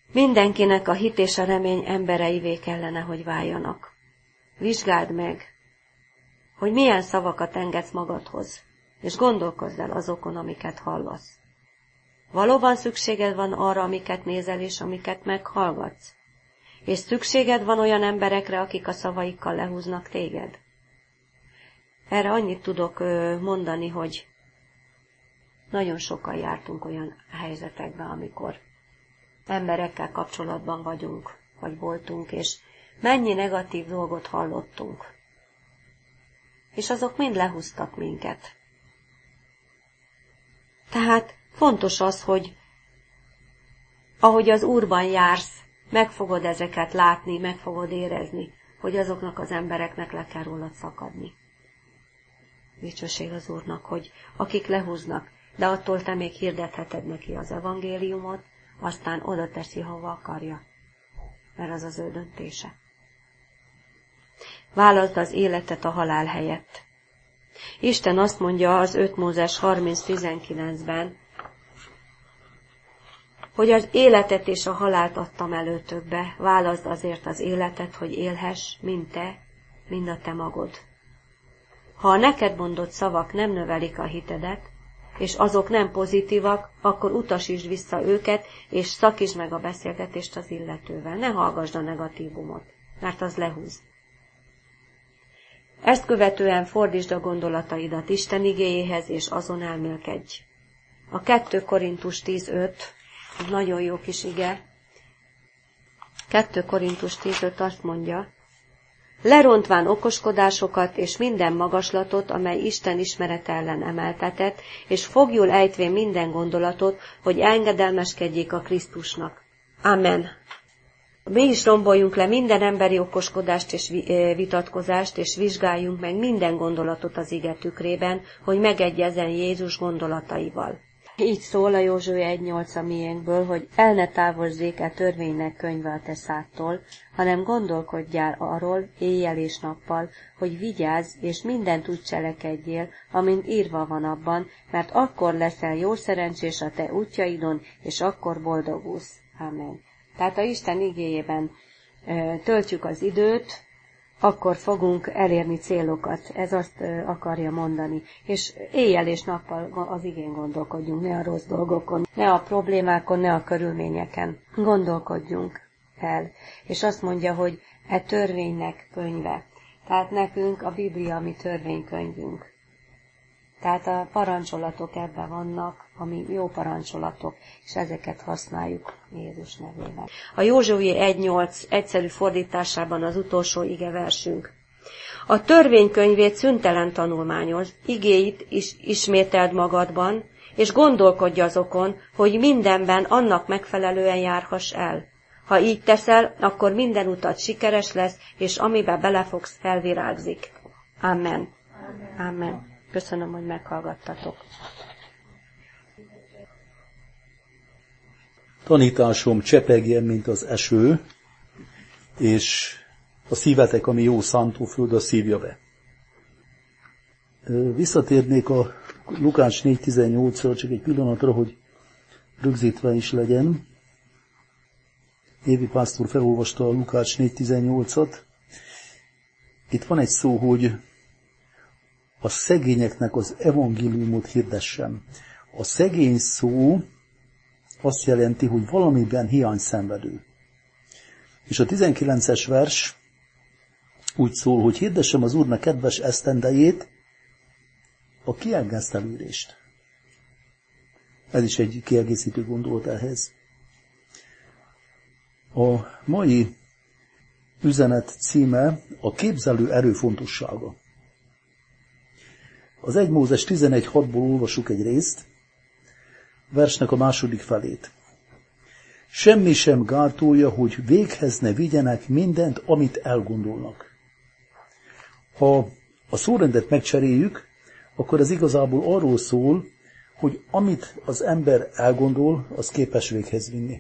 Mindenkinek a hit és a remény embereivé kellene, hogy váljanak. Vizsgáld meg, hogy milyen szavakat engedsz magadhoz, és gondolkozz el azokon, amiket hallasz. Valóban szükséged van arra, amiket nézel, és amiket meghallgatsz? És szükséged van olyan emberekre, akik a szavaikkal lehúznak téged? Erre annyit tudok mondani, hogy nagyon sokan jártunk olyan helyzetekben, amikor emberekkel kapcsolatban vagyunk, vagy voltunk, és mennyi negatív dolgot hallottunk. És azok mind lehúztak minket. Tehát fontos az, hogy ahogy az Úrban jársz, meg fogod ezeket látni, meg fogod érezni, hogy azoknak az embereknek le kell rólad szakadni. Dicsőség az Úrnak, hogy akik lehúznak, de attól te még hirdetheted neki az evangéliumot, aztán oda teszi, hova akarja, mert az az ő döntése. Válaszd az életet a halál helyett. Isten azt mondja az 5 Mózes 30:19-ben, hogy az életet és a halált adtam előtökbe, válaszd azért az életet, hogy élhess, mind te, mind a te magod. Ha a neked mondott szavak nem növelik a hitedet, és azok nem pozitívak, akkor utasítsd vissza őket, és szakítsd meg a beszélgetést az illetővel. Ne hallgassd a negatívumot, mert az lehúz. Ezt követően fordítsd a gondolataidat Isten igéjéhez, és azon elmélkedj. A 2 Korintus 10:5, nagyon jó kis ige, 2 Korintus 10:5 azt mondja, lerontván okoskodásokat és minden magaslatot, amely Isten ismerete ellen emeltetett, és fogjul ejtvén minden gondolatot, hogy engedelmeskedjék a Krisztusnak. Amen. Mi is romboljunk le minden emberi okoskodást és vitatkozást, és vizsgáljunk meg minden gondolatot az ige tükrében, hogy megegyezzen Jézus gondolataival. Így szól a Józsué 1:8 a miénkből, hogy el ne távozzék törvénynek könyve a te szádtól, hanem gondolkodjál arról éjjel és nappal, hogy vigyázz, és mindent úgy cselekedjél, amint írva van abban, mert akkor leszel jó szerencsés a te útjaidon, és akkor boldogulsz. Amen. Tehát a Isten igéjében töltjük az időt, akkor fogunk elérni célokat. Ez azt akarja mondani. És éjjel és nappal az igén gondolkodjunk, ne a rossz dolgokon, ne a problémákon, ne a körülményeken. Gondolkodjunk el. És azt mondja, hogy törvénynek könyve. Tehát nekünk a Biblia a mi törvénykönyvünk. Tehát a parancsolatok ebben vannak, ami jó parancsolatok, és ezeket használjuk Jézus nevében. A Józsué 1:8 egyszerű fordításában az utolsó igeversünk. A törvénykönyvét szüntelen tanulmányoz, igéit is ismételd magadban, és gondolkodj azokon, hogy mindenben annak megfelelően járhass el. Ha így teszel, akkor minden utat sikeres lesz, és amiben belefogsz, felvirágzik. Amen. Amen. Köszönöm, hogy meghallgattatok. Tanításom csepegjen, mint az eső, és a szívetek, ami jó szántóföld, a szívja be. Visszatérnék a Lukács 4:18-ra csak egy pillanatra, hogy rögzítve is legyen. Évi pásztor felolvasta a Lukács 4:18-at. Itt van egy szó, hogy a szegényeknek az evangéliumot hirdessem. A szegény szó azt jelenti, hogy valamiben hiány szenvedő. És a 19-es vers úgy szól, hogy hirdessem az Úrnak kedves esztendejét, a kiegészítést. Ez is egy kiegészítő gondolat ehhez. A mai üzenet címe a képzelő erő fontossága. Az 1 Mózes 11:6-ból olvasjuk egy részt, versnek a második felét. Semmi sem gátolja, hogy véghez ne vigyenek mindent, amit elgondolnak. Ha a szórendet megcseréljük, akkor ez igazából arról szól, hogy amit az ember elgondol, az képes véghez vinni.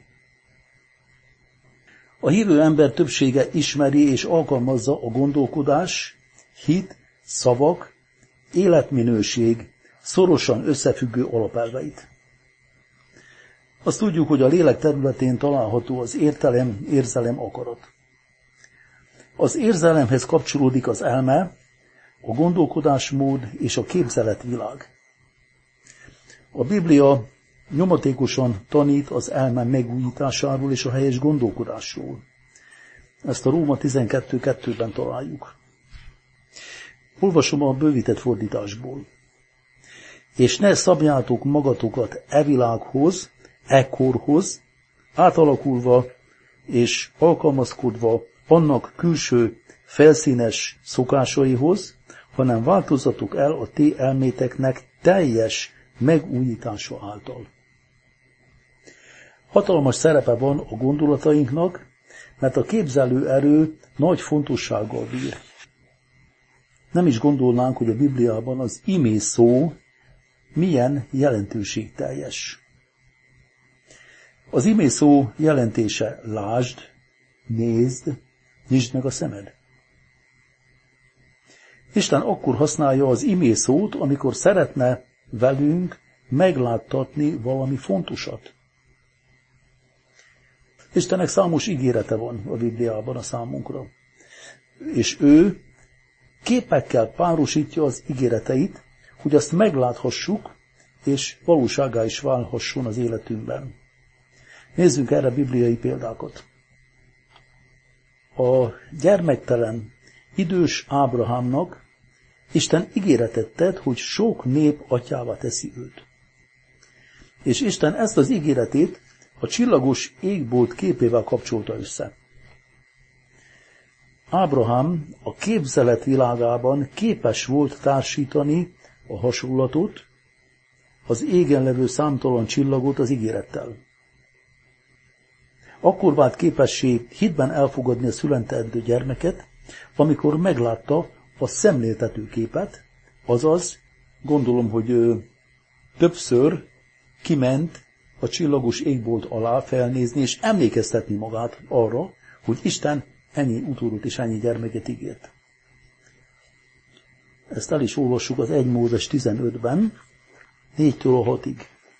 A hívő ember többsége ismeri és alkalmazza a gondolkodás, hit, szavak, életminőség szorosan összefüggő alapelveit. Azt tudjuk, hogy a lélek területén található az értelem, érzelem, akarat. Az érzelemhez kapcsolódik az elme, a gondolkodásmód és a képzeletvilág. A Biblia nyomatékosan tanít az elme megújításáról és a helyes gondolkodásról. Ezt a Róma 12.2-ben találjuk. Olvasom a bővített fordításból. És ne szabjátok magatokat e világhoz, e korhoz, átalakulva és alkalmazkodva annak külső felszínes szokásaihoz, hanem változzatok el a ti elméteknek teljes megújítása által. Hatalmas szerepe van a gondolatainknak, mert a képzelő erő nagy fontossággal bír. Nem is gondolnánk, hogy a Bibliában az imé szó milyen jelentőségteljes. Az imé szó jelentése lásd, nézd, nyisd meg a szemed. Isten akkor használja az imé szót, amikor szeretne velünk megláttatni valami fontosat. Istennek számos ígérete van a Bibliában a számunkra. És ő képekkel párosítja az ígéreteit, hogy azt megláthassuk, és valóságá is válhasson az életünkben. Nézzünk erre bibliai példákat. A gyermektelen, idős Ábrahámnak Isten ígéretet tett, hogy sok nép atyává teszi őt. És Isten ezt az ígéretét a csillagos égbolt képével kapcsolta össze. Ábrahám a képzelet világában képes volt társítani a hasonlatot, az égen levő számtalan csillagot az ígérettel. Akkor vált képessé hitben elfogadni a születendő gyermeket, amikor meglátta a szemléltető képet, azaz, gondolom, hogy többször kiment a csillagos égbolt alá felnézni, és emlékeztetni magát arra, hogy Isten ennyi utódot és ennyi gyermeket ígért. Ezt el is olvassuk az 1 Mózes 15-ben, 4-től 6-ig.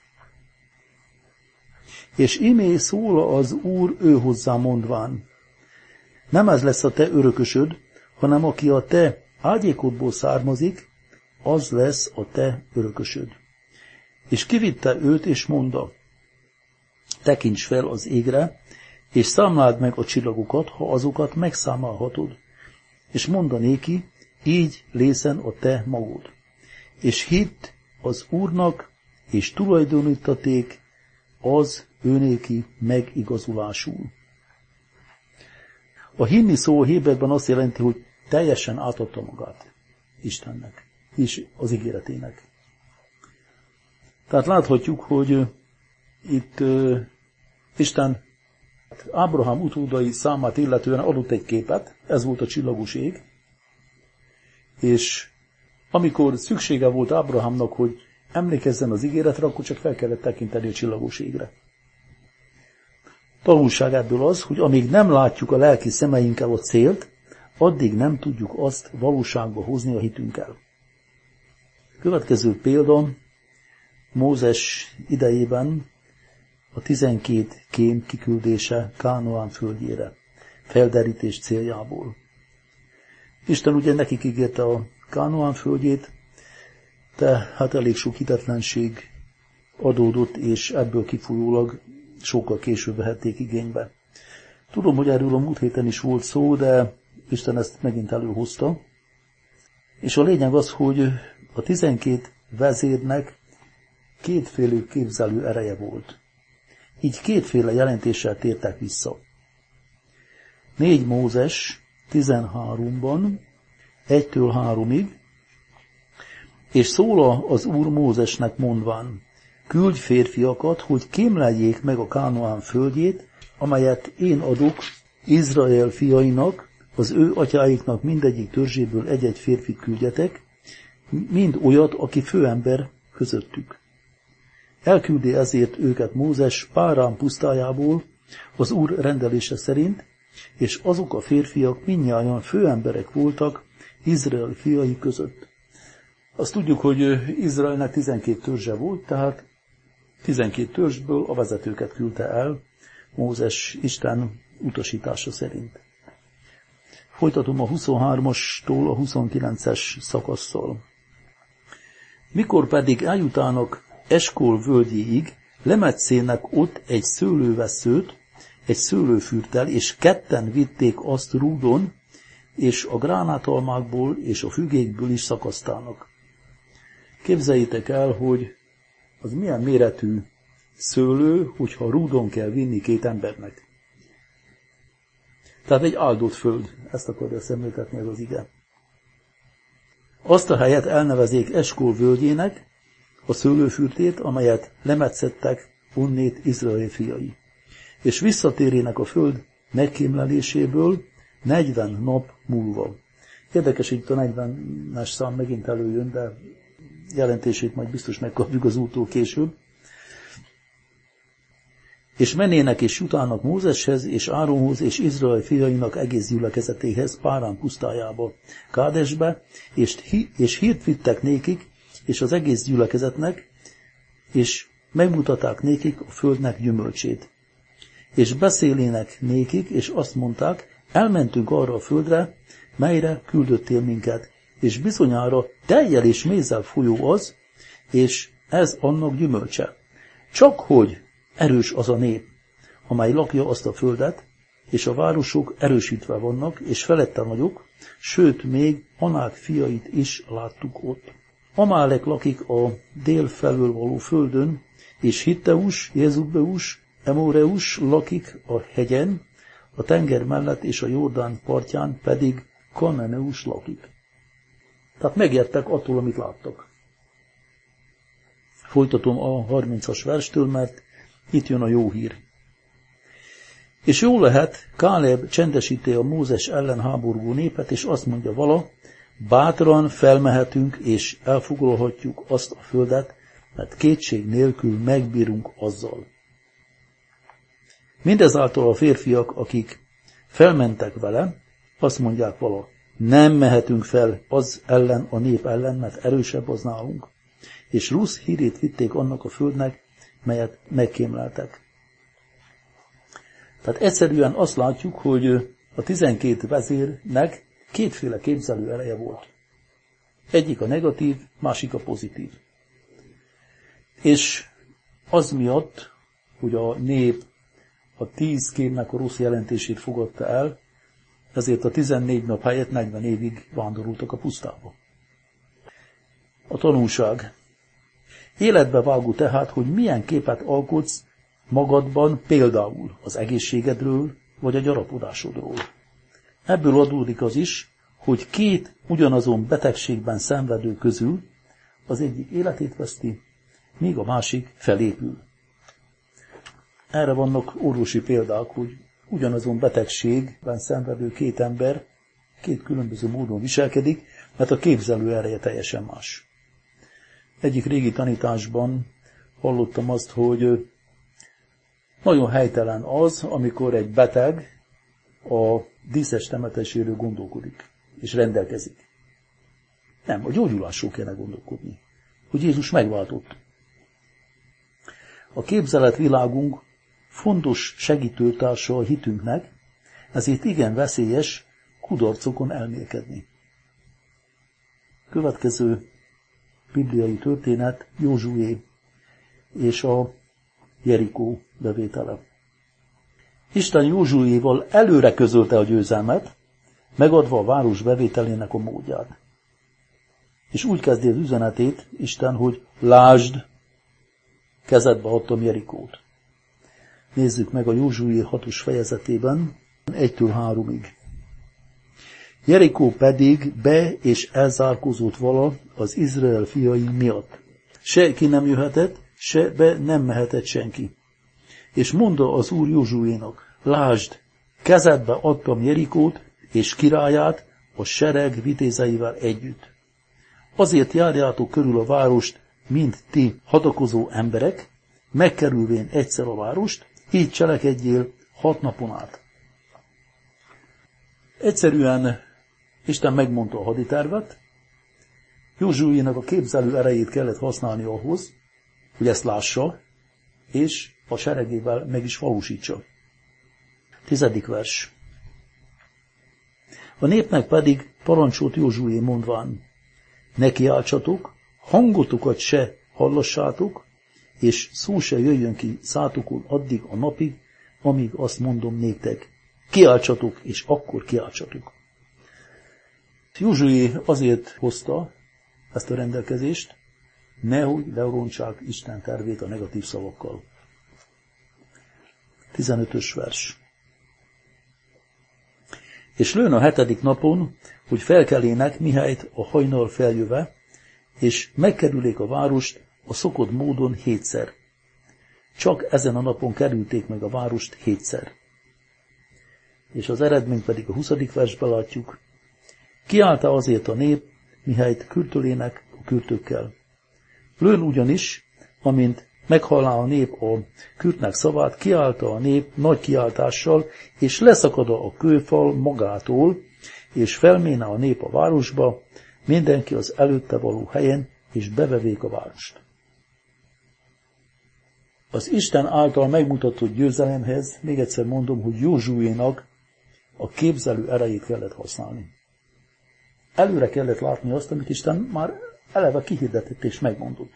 És imé szól az Úr ő hozzá mondván, nem ez lesz a te örökösöd, hanem aki a te ágyékodból származik, az lesz a te örökösöd. És kivitte őt, és mondta, tekints fel az égre, és számláld meg a csillagokat, ha azokat megszámálhatod. És mondanéki, így lészen a te magod. És hidd az Úrnak, és tulajdonítaték az őnéki megigazulásul. A hinni szó a héberben azt jelenti, hogy teljesen átadta magát Istennek, és az ígéretének. Tehát láthatjuk, hogy itt Isten Ábrahám utódai számát illetően adott egy képet, ez volt a csillagos ég, és amikor szüksége volt Ábrahámnak, hogy emlékezzen az ígéretre, akkor csak fel kellett tekinteni a csillagos égre. Tanulság ebből az, hogy amíg nem látjuk a lelki szemeinkkel a célt, addig nem tudjuk azt valóságba hozni a hitünkkel. Következő példa, Mózes idejében a 12 kém kiküldése Kánaán földjére, felderítés céljából. Isten ugye nekik ígérte a Kánaán földjét, de hát elég sok hitetlenség adódott, és ebből kifolyólag sokkal később vehették igénybe. Tudom, hogy erről a múlt héten is volt szó, de Isten ezt megint előhozta. És a lényeg az, hogy a 12 vezérnek kétféle képzelő ereje volt. Így kétféle jelentéssel tértek vissza. 4 Mózes 13-ban, 1-től 3-ig, és szól az Úr Mózesnek mondván, küldj férfiakat, hogy kémleljék meg a Kánaán földjét, amelyet én adok Izrael fiainak, az ő atyáiknak mindegyik törzséből egy-egy férfit küldjetek, mind olyat, aki főember közöttük. Elküldi ezért őket Mózes Párán pusztájából az Úr rendelése szerint, és azok a férfiak mindnyájan főemberek voltak Izrael fiai között. Azt tudjuk, hogy Izraelnek 12 törzse volt, tehát 12 törzsből a vezetőket küldte el Mózes Isten utasítása szerint. Folytatom a 23-astól a 29-es szakasszal. Mikor pedig eljutának Eskol völgyéig, lemetszének ott egy szőlőveszőt, egy szőlőfürttel, és ketten vitték azt rúdon, és a gránátalmákból és a fügékből is szakasztának. Képzeljétek el, hogy az milyen méretű szőlő, hogyha rúdon kell vinni 2 embernek. Tehát egy áldott föld, ezt akarja szemléltetni ez az ige. Azt a helyet elnevezék Eskol völgyének, a szőlőfürtét, amelyet lemetszettek onnét Izrael fiai. És visszatérének a föld megkémleléséből 40 nap múlva. Érdekes, hogy itt a 40-es szám megint előjön, de jelentését majd biztos megkapjuk az úttól később. És mennének és jutának Mózeshez és Áronhoz és Izrael fiainak egész gyülekezetéhez Párán pusztájába, Kádesbe, és hírt vittek nékik, és az egész gyülekezetnek, és megmutatták nékik a földnek gyümölcsét. És beszélének nékik, és azt mondták, elmentünk arra a földre, melyre küldöttél minket, és bizonyára tejjel és mézzel folyó az, és ez annak gyümölcse. Csak hogy erős az a nép, amely lakja azt a földet, és a városok erősítve vannak, és felette nagyok, sőt, még Anák fiait is láttuk ott. Amálek lakik a dél felől való földön, és Hitteus, Jezubbeus, Emoreus lakik a hegyen, a tenger mellett és a Jordán partján pedig Kananeus lakik. Tehát megértek attól, amit láttak. Folytatom a 30-as verstől, mert itt jön a jó hír. És jó lehet, Káleb csendesíti a Mózes ellen háborgó népet, és azt mondja vala, bátran felmehetünk, és elfoglalhatjuk azt a földet, mert kétség nélkül megbírunk azzal. Mindezáltal a férfiak, akik felmentek vele, azt mondják vala, nem mehetünk fel az ellen, a nép ellen, mert erősebb az nálunk. És Rusz hírét vitték annak a földnek, melyet megkémleltek. Tehát egyszerűen azt látjuk, hogy a 12 vezérnek kétféle képzelő ereje volt. Egyik a negatív, másik a pozitív. És az miatt, hogy a nép a 10 kémnek a rossz jelentését fogadta el, ezért a 14 nap helyett 40 évig vándoroltak a pusztába. A tanulság. Életbe vágó tehát, hogy milyen képet alkotsz magadban például az egészségedről vagy a gyarapodásodról. Ebből adódik az is, hogy 2 ugyanazon betegségben szenvedő közül az egyik életét veszti, míg a másik felépül. Erre vannak orvosi példák, hogy ugyanazon betegségben szenvedő 2 ember 2 különböző módon viselkedik, mert a képzelő ereje teljesen más. Egyik régi tanításban hallottam azt, hogy nagyon helytelen az, amikor egy beteg a díszes temetéséről gondolkodik, és rendelkezik. Nem, a gyógyulásról kéne gondolkodni, hogy Jézus megváltott. A képzeletvilágunk fontos segítőtársa a hitünknek, ezért igen veszélyes kudarcokon elmélkedni. Következő bibliai történet Józsué és a Jerikó bevétele. Isten Józsuéval előre közölte a győzelmet, megadva a város bevételének a módját. És úgy kezdi az üzenetét Isten, hogy lásd, kezedbe adtam Jerikót. Nézzük meg a Józsué 6. fejezetében, 1-3-ig. Jerikó pedig be és elzárkózott vala az Izrael fiai miatt. Se ki nem jöhetett, se be nem mehetett senki. És mondta az Úr Józsuénak, lásd, kezedbe adtam Jerikót és királyát a sereg vitézeivel együtt. Azért járjátok körül a várost, mint ti hadakozó emberek, megkerülvén egyszer a várost, így cselekedjél 6 napon át. Egyszerűen Isten megmondta a haditervet, Józsuénak a képzelő erejét kellett használni ahhoz, hogy ezt lássa, és a seregével meg is valósítsa. 10. vers. A népnek pedig parancsolt Józsué mondván, ne kiáltsatok, hangotokat se hallassátok, és szó se jöjjön ki szátokon addig a napig, amíg azt mondom néktek. Kiáltsatok, és akkor kiáltsatok. Józsué azért hozta ezt a rendelkezést, nehogy lerontsák Isten tervét a negatív szavakkal. 15. vers. És lőn a 7. napon, hogy felkelének, mihelyt a hajnal feljöve, és megkerülék a várost a szokott módon 7-szer. Csak ezen a napon kerülték meg a várost 7-szer. És az eredményt pedig a 20. versben látjuk. Kiállta azért a nép, mihelyt kürtölének a kürtökkel. Lőn ugyanis, amint meghallá a nép a kürtnek szavát, kiállta a nép nagy kiáltással, és leszakad a kőfal magától, és felméne a nép a városba, mindenki az előtte való helyen, és bevevék a várost. Az Isten által megmutatott győzelemhez, még egyszer mondom, hogy Józsuénak a képzelő erejét kellett használni. Előre kellett látni azt, amit Isten már eleve kihirdetett és megmondott.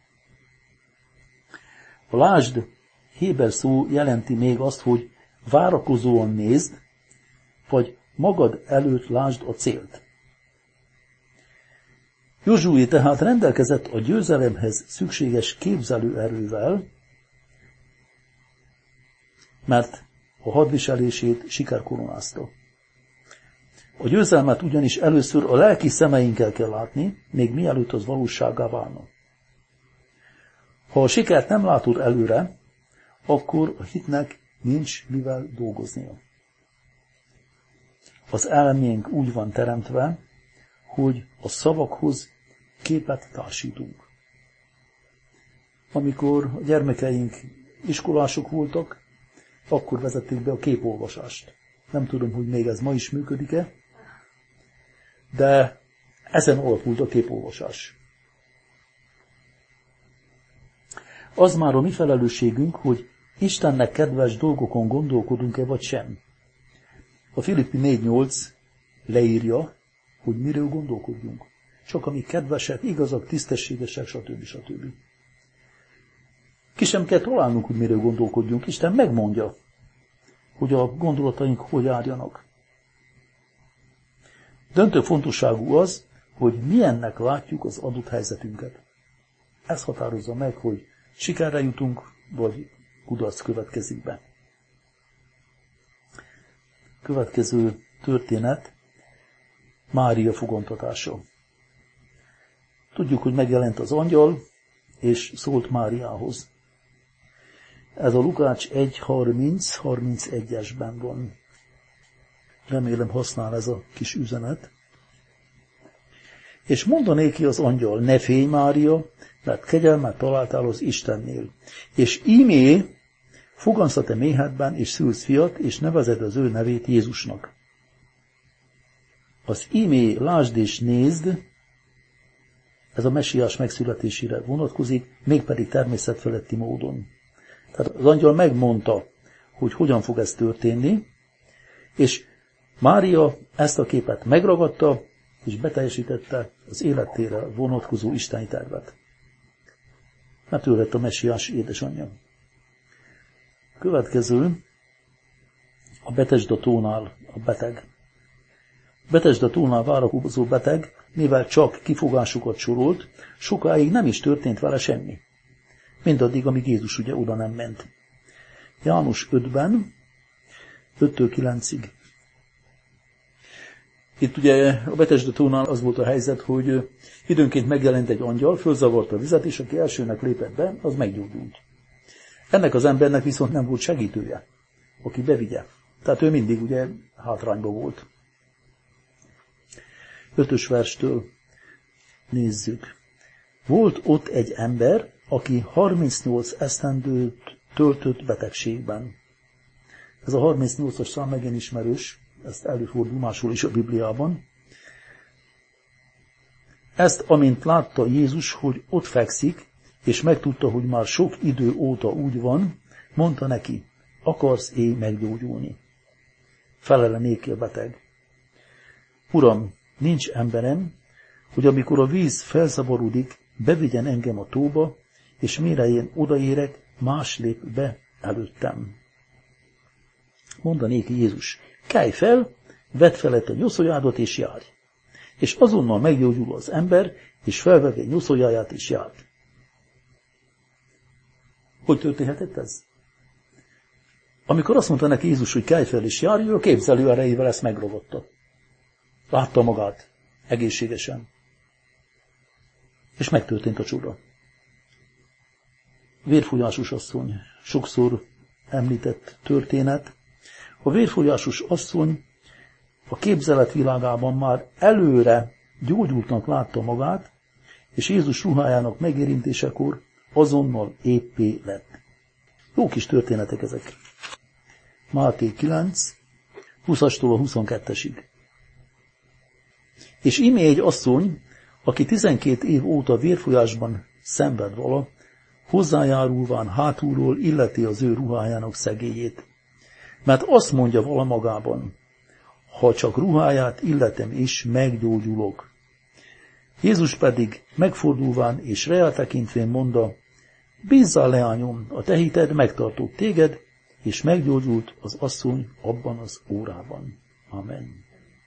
A lásd héber szó jelenti még azt, hogy várakozóan nézd, vagy magad előtt lásd a célt. Józsué tehát rendelkezett a győzelemhez szükséges képzelőerővel, mert a hadviselését sikerkoronázta. A győzelmet ugyanis először a lelki szemeinkkel kell látni, még mielőtt az valósággá válna. Ha a sikert nem látod előre, akkor a hitnek nincs mivel dolgoznia. Az elménk úgy van teremtve, hogy a szavakhoz képet társítunk. Amikor a gyermekeink iskolások voltak, akkor vezették be a képolvasást. Nem tudom, hogy még ez ma is működik-e, de ezen alapult a képolvasás. Az már a mi felelősségünk, hogy Istennek kedves dolgokon gondolkodunk-e vagy sem. A Filippi 4.8 leírja, hogy miről gondolkodjunk. Csak amik kedvesek, igazak, tisztességesek, stb. Ki sem kell találnunk, hogy miről gondolkodjunk. Isten megmondja, hogy a gondolataink hogy járjanak. Döntő fontosságú az, hogy milyennek látjuk az adott helyzetünket. Ez határozza meg, hogy sikerre jutunk, vagy kudarc következik be. Következő történet Mária fogantatása. Tudjuk, hogy megjelent az angyal, és szólt Máriához. Ez a Lukács 1.30-31-esben van. Remélem használ ez a kis üzenet. És mondanéki az angyal, ne félj, Mária, mert kegyelmet találtál az Istennél. És ímé fogansz a te méhedben, és szülsz fiat, és nevezed az ő nevét Jézusnak. Az ímé lásd és nézd, ez a messiás megszületésére vonatkozik, mégpedig természetfeletti módon. Tehát az angyal megmondta, hogy hogyan fog ez történni, és Mária ezt a képet megragadta, és beteljesítette az életére vonatkozó isteni tervet. Mert ő lett a messiás édesanyja. Következő a Betesda tónál a beteg. Betesda tónál várakozó beteg, mivel csak kifogásokat sorolt, sokáig nem is történt vele semmi. Mindaddig, amíg Jézus ugye oda nem ment. János 5-ben, 5-től 9-ig. Itt ugye a Betesda tónál az volt a helyzet, hogy időnként megjelent egy angyal, fölzavarta a vizet, és aki elsőnek lépett be, az meggyógyult. Ennek az embernek viszont nem volt segítője, aki bevigye. Tehát ő mindig ugye hátrányban volt. 5. verstől nézzük. Volt ott egy ember, aki 38 esztendőt töltött betegségben. Ez a 38-as szám megint ismerős, ezt előfordul máshol is a Bibliában. Ezt, amint látta Jézus, hogy ott fekszik, és megtudta, hogy már sok idő óta úgy van, mondta neki, akarsz-e meggyógyulni? Felele néki a beteg. Uram, nincs emberem, hogy amikor a víz felszabadullik, bevigyen engem a tóba, és mire én odaérek, más lép be előttem. Mondta néki Jézus, kelj fel, vedd fel a nyoszójádat és járj. És azonnal meggyógyul az ember, és felvevő nyoszójáját és járt. Hogy történhetett ez? Amikor azt mondta neki Jézus, hogy kelj fel és járj, ő a képzelő erejével ezt megrovatta. Látta magát egészségesen. És megtörtént a csoda. Vérfolyásos asszony, sokszor említett történet. A vérfolyásos asszony a képzelet világában már előre gyógyultnak látta magát, és Jézus ruhájának megérintésekor azonnal éppé lett. Jó kis történetek ezek. Máté 9, 20-tól a 22-esig. És íme egy asszony, aki 12 év óta vérfolyásban szenved vala, hozzájárulván hátulról illeti az ő ruhájának szegélyét. Mert azt mondja vala magában, ha csak ruháját illetem is, meggyógyulok. Jézus pedig megfordulván és reáltekintvén mondta, bízzál, leányom, a te hited megtartott téged, és meggyógyult az asszony abban az órában. Amen.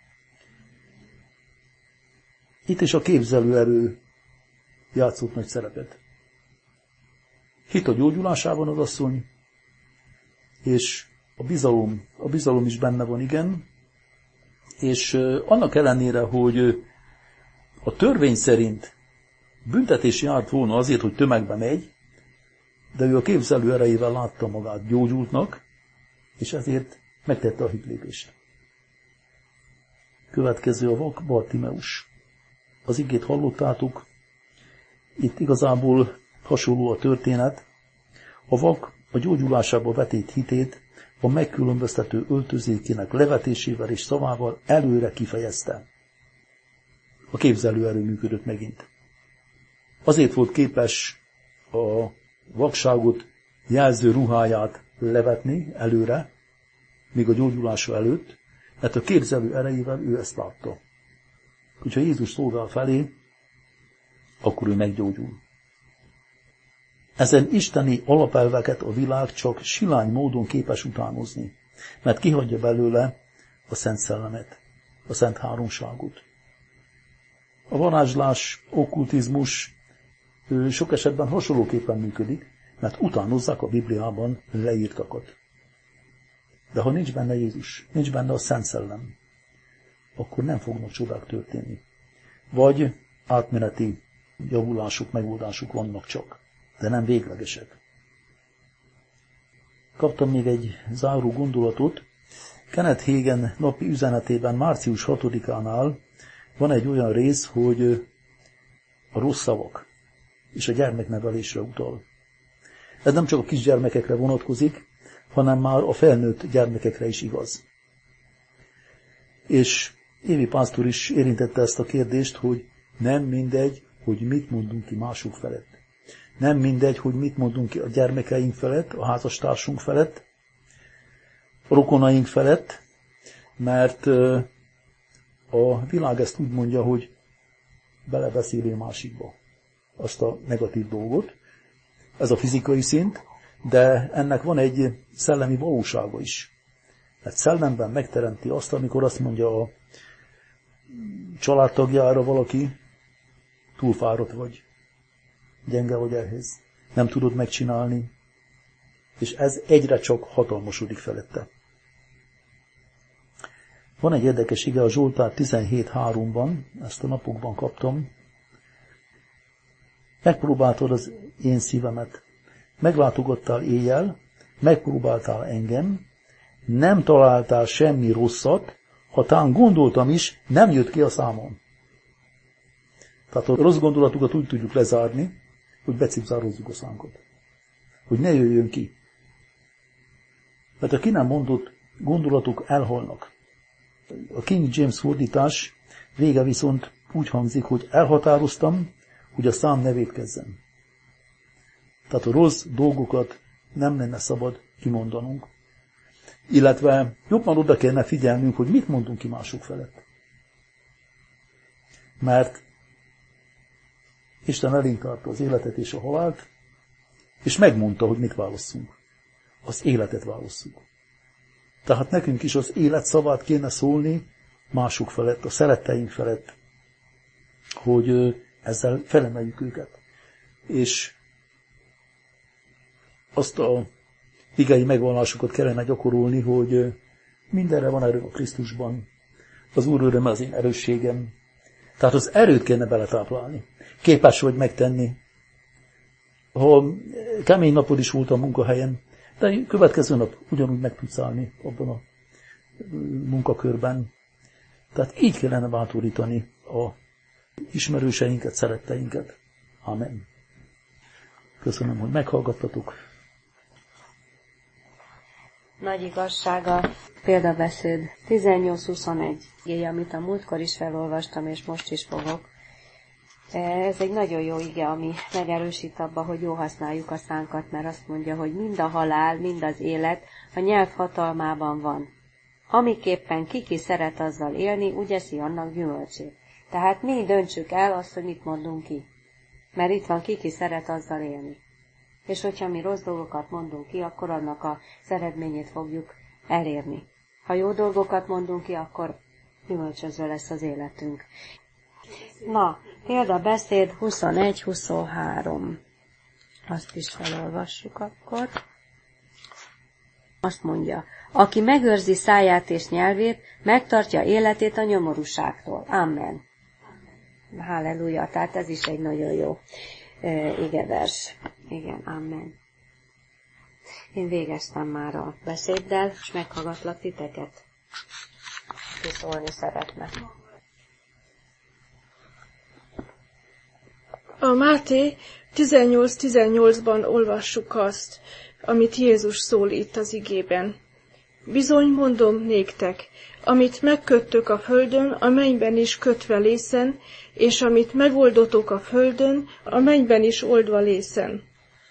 Itt is a képzelőerő játszott nagy szerepet. Hit a gyógyulásában az asszony, és a bizalom is benne van, igen, és annak ellenére, hogy a törvény szerint büntetés járt volna azért, hogy tömegbe megy, de ő a képzelő erejével látta magát gyógyultnak, és ezért megtette a hitlépést. Következő a vak, Bartimeus. Az igét hallottátok, itt igazából hasonló a történet. A vak a gyógyulásába vetett hitét a megkülönböztető öltözékének levetésével és szavával előre kifejezte. A képzelőerő működött megint. Azért volt képes a vakságot jelző ruháját levetni előre, még a gyógyulása előtt, mert a képzelő erejével ő ezt látta. Hogyha Jézus szolgál felé, akkor ő meggyógyul. Ezen isteni alapelveket a világ csak silány módon képes utánozni, mert kihagyja belőle a Szent Szellemet, a Szent Háromságot. A varázslás, okkultizmus sok esetben hasonlóképpen működik, mert utánozzák a Bibliában leírtakat. De ha nincs benne Jézus, nincs benne a Szent Szellem, akkor nem fognak csodák történni. Vagy átmeneti javulások, megoldások vannak csak, de nem véglegesek. Kaptam még egy záró gondolatot. Kenneth Hagin napi üzenetében március 6-ánál van egy olyan rész, hogy a rossz szavak és a gyermeknevelésre utal. Ez nem csak a kisgyermekekre vonatkozik, hanem már a felnőtt gyermekekre is igaz. És Évi pásztor is érintette ezt a kérdést, hogy nem mindegy, hogy mit mondunk ki mások felett. Nem mindegy, hogy mit mondunk ki a gyermekeink felett, a házastársunk felett, a rokonaink felett, mert a világ ezt úgy mondja, hogy belebeszéli a másikba azt a negatív dolgot. Ez a fizikai szint, de ennek van egy szellemi valósága is. Mert szellemben megteremti azt, amikor azt mondja a családtagjára valaki, túlfáradt vagy, gyenge vagy ehhez, nem tudod megcsinálni, és ez egyre csak hatalmasodik felette. Van egy érdekes ige a Zsoltár 17.3-ban, ezt a napokban kaptam. Megpróbáltad az én szívemet, meglátogattál éjjel, megpróbáltál engem, nem találtál semmi rosszat, ha tán gondoltam is, nem jött ki a számon. Tehát a rossz gondolatokat úgy tudjuk lezárni, hogy becipzározzuk a szánkat. Hogy ne jöjjön ki. Mert a ki nem mondott gondolatok elhalnak. A King James fordítás vége viszont úgy hangzik, hogy elhatároztam, hogy a szám ne vétkezzen. Tehát a rossz dolgokat nem lenne szabad kimondanunk. Illetve jobban oda kellene figyelnünk, hogy mit mondunk ki mások felett. Mert Isten elénk tárta az életet és a halált, és megmondta, hogy mit válasszunk. Az életet válasszuk. Tehát nekünk is az élet szavát kéne szólni mások felett, a szeretteink felett, hogy ezzel felemeljük őket. És azt a igei megvallásokat kellene gyakorolni, hogy mindenre van erő a Krisztusban. Az Úr öröme az én erősségem. Tehát az erőt kéne beletáplálni. Képes vagy megtenni. Ha kemény napod is volt a munkahelyen, de következő nap ugyanúgy meg tudsz állni abban a munkakörben. Tehát így kellene bátorítani a ismerőseinket, szeretteinket. Amen. Köszönöm, hogy meghallgattatok. Nagy igazsága, példabeszéd 18-21, amit a múltkor is felolvastam, és most is fogok. Ez egy nagyon jó ige, ami megerősít abba, hogy jó használjuk a szánkat, mert azt mondja, hogy mind a halál, mind az élet a nyelv hatalmában van. Amiképpen ki szeret azzal élni, úgy eszi annak gyümölcsét. Tehát mi döntsük el azt, hogy mit mondunk ki. Mert itt van ki szeret azzal élni. És hogyha mi rossz dolgokat mondunk ki, akkor annak a eredményét fogjuk elérni. Ha jó dolgokat mondunk ki, akkor gyümölcsöző lesz az életünk. Na, példabeszéd 21-23. Azt is felolvassuk akkor. Azt mondja, aki megőrzi száját és nyelvét, megtartja életét a nyomorúságtól. Amen. Halleluja, tehát ez is egy nagyon jó igevers. Igen, amen. Én végeztem már a beszéddel, és meghallgatlak titeket. Ki szólni szeretne. A Máté 18:18-ban olvassuk azt, amit Jézus szól itt az igében. Bizony mondom néktek, amit megköttök a földön, a mennyben is kötve lészen, és amit megoldotok a földön, a mennyben is oldva lészen.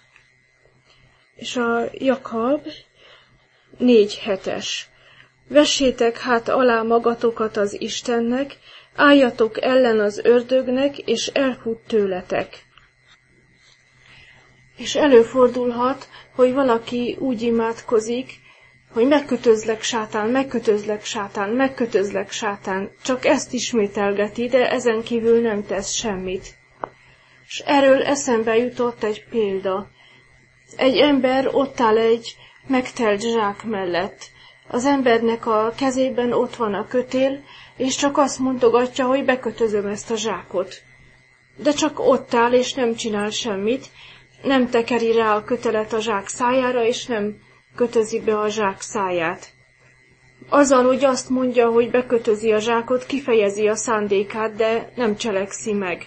És a Jakab 4:7. Vessétek hát alá magatokat az Istennek, álljatok ellen az ördögnek, és elfut tőletek. És előfordulhat, hogy valaki úgy imádkozik, hogy megkötözlek sátán, megkötözlek sátán, megkötözlek sátán, csak ezt ismételgeti, de ezen kívül nem tesz semmit. És erről eszembe jutott egy példa. Egy ember ott áll egy megtelt zsák mellett. Az embernek a kezében ott van a kötél, és csak azt mondogatja, hogy bekötözöm ezt a zsákot. De csak ott áll, és nem csinál semmit, nem tekeri rá a kötelet a zsák szájára, és nem kötözi be a zsák száját. Azzal, hogy azt mondja, hogy bekötözi a zsákot, kifejezi a szándékát, de nem cselekszi meg.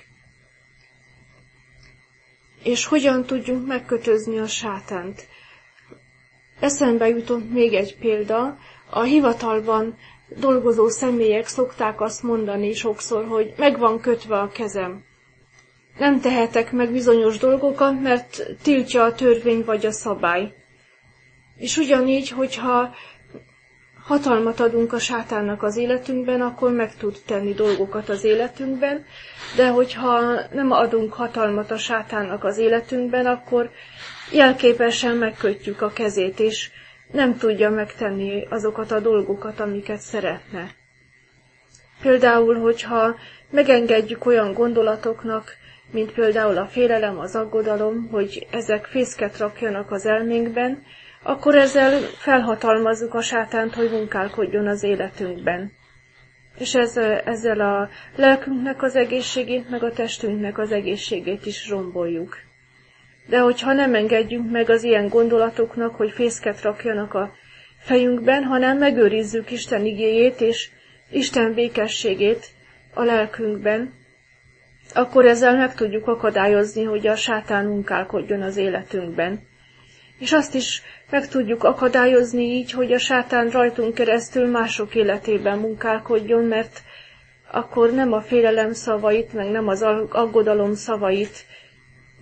És hogyan tudjunk megkötözni a sátánt? Eszembe jutott még egy példa. A hivatalban dolgozó személyek szokták azt mondani sokszor, hogy meg van kötve a kezem. Nem tehetek meg bizonyos dolgokat, mert tiltja a törvény vagy a szabály. És ugyanígy, hogyha hatalmat adunk a sátánnak az életünkben, akkor meg tud tenni dolgokat az életünkben, de hogyha nem adunk hatalmat a sátánnak az életünkben, akkor jelképesen megkötjük a kezét, és nem tudja megtenni azokat a dolgokat, amiket szeretne. Például, hogyha megengedjük olyan gondolatoknak, mint például a félelem, az aggodalom, hogy ezek fészket rakjanak az elménkben, akkor ezzel felhatalmazzuk a sátánt, hogy munkálkodjon az életünkben. És ezzel a lelkünknek az egészségét, meg a testünknek az egészségét is romboljuk. De hogyha nem engedjünk meg az ilyen gondolatoknak, hogy fészket rakjanak a fejünkben, hanem megőrizzük Isten igéjét és Isten békességét a lelkünkben, akkor ezzel meg tudjuk akadályozni, hogy a sátán munkálkodjon az életünkben. És azt is meg tudjuk akadályozni így, hogy a sátán rajtunk keresztül mások életében munkálkodjon, mert akkor nem a félelem szavait, meg nem az aggodalom szavait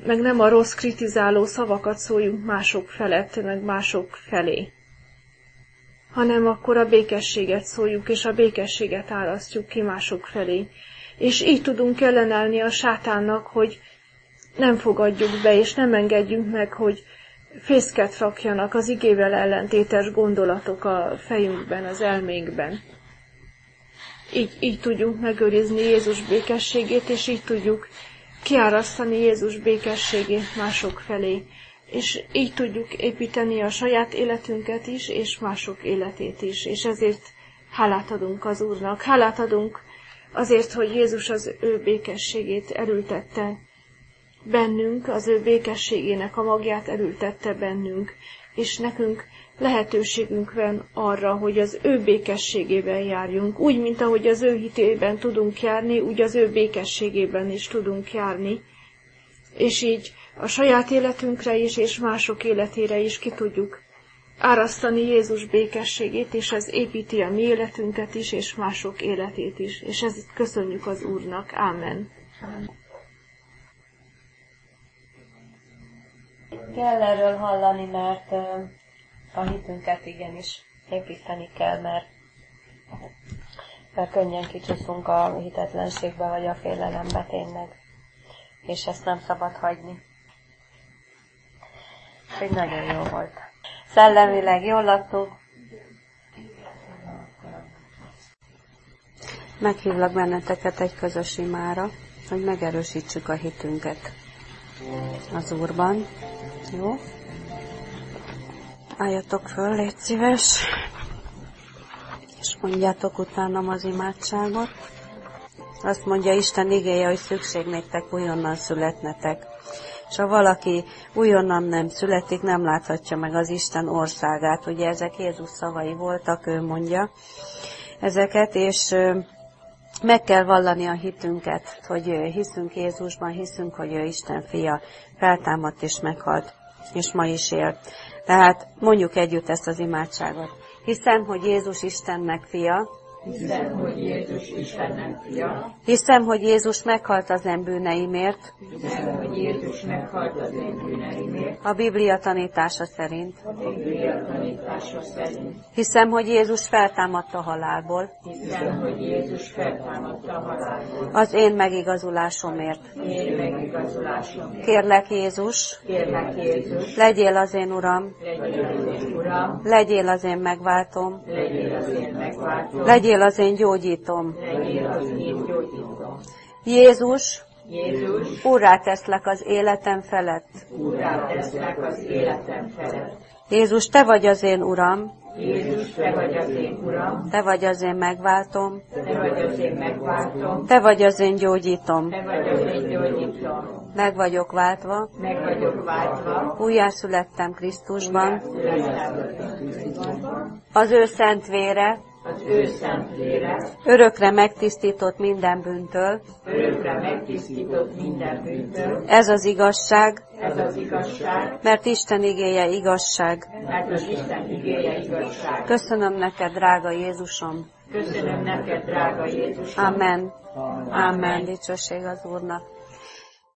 meg nem a rossz kritizáló szavakat szóljunk mások felett, meg mások felé, hanem akkor a békességet szóljuk, és a békességet árasztjuk ki mások felé. És így tudunk ellenállni a sátánnak, hogy nem fogadjuk be, és nem engedjünk meg, hogy fészket rakjanak az igével ellentétes gondolatok a fejünkben, az elménkben. Így tudjuk megőrizni Jézus békességét, és így tudjuk kiárasztani Jézus békességét mások felé. És így tudjuk építeni a saját életünket is, és mások életét is. És ezért hálát adunk az Úrnak. Hálát adunk azért, hogy Jézus az ő békességét elültette bennünk, az ő békességének a magját elültette bennünk, és nekünk lehetőségünk van arra, hogy az ő békességében járjunk. Úgy, mint ahogy az ő hitében tudunk járni, úgy az ő békességében is tudunk járni. És így a saját életünkre is, és mások életére is ki tudjuk árasztani Jézus békességét, és ez építi a mi életünket is, és mások életét is. És ezt köszönjük az Úrnak. Ámen. Kell erről hallani, mert a hitünket igenis építeni kell, mert könnyen kicsúszunk a hitetlenségbe vagy a félelembe tényleg, és ezt nem szabad hagyni. Úgyhogy nagyon jó volt. Szellemileg jól laktuk. Meghívlak benneteket egy közös imára, hogy megerősítsük a hitünket az Úrban. Jó? Álljatok föl, légy szíves, és mondjátok utánam az imádságot. Azt mondja Isten igéje, hogy szükség néktek újonnan születnetek. És ha valaki újonnan nem születik, nem láthatja meg az Isten országát. Ugye ezek Jézus szavai voltak, ő mondja ezeket, és meg kell vallani a hitünket, hogy hiszünk Jézusban, hiszünk, hogy ő Isten fia, feltámadt és meghalt, és ma is él. Tehát mondjuk együtt ezt az imádságot. Hiszem, hogy Jézus Istennek fia. Hiszem, hogy Jézus Istennek fia. Hiszem, hogy Jézus meghalt az én bűneimért. Hiszem, hogy Jézus meghalt az én bűneimért. A Biblia tanítása szerint. A Biblia tanítása szerint. Hiszem, hogy Jézus feltámadt a halálból. Hiszem, hogy Jézus feltámadt a halálból. Az én megigazulásomért. Én megigazulásomért. Kérlek Jézus. Kérlek Jézus. Legyél az én Uram. Legyél az én Uram. Legyél az én megváltom. Legyél az én megváltom. Legyél az én gyógyítom. Legyél az én gyógyítom. Jézus, Jézus, úrrá teszlek az életem felett. úrrá teszlek az életem felett. Jézus, te vagy az én Uram. Jézus, te vagy az én Uram. Te vagy az én megváltom. Te vagy az én megváltom. Te vagy az én gyógyítom. Te vagy az én gyógyítom. Meg vagyok váltva. Meg vagyok váltva. Újjászülettem Krisztusban. Újjászülettem. Az ő szent vére Az ő szent vére örökre megtisztított minden bűntől. örökre megtisztított minden bűntől. Ez az igazság, Ez az igazság, mert Isten igéje igazság. mert az Isten igéje igazság. Köszönöm neked, drága Jézusom. Köszönöm neked, drága Jézus. Amen. Amen. Dicsőség az Úrnak.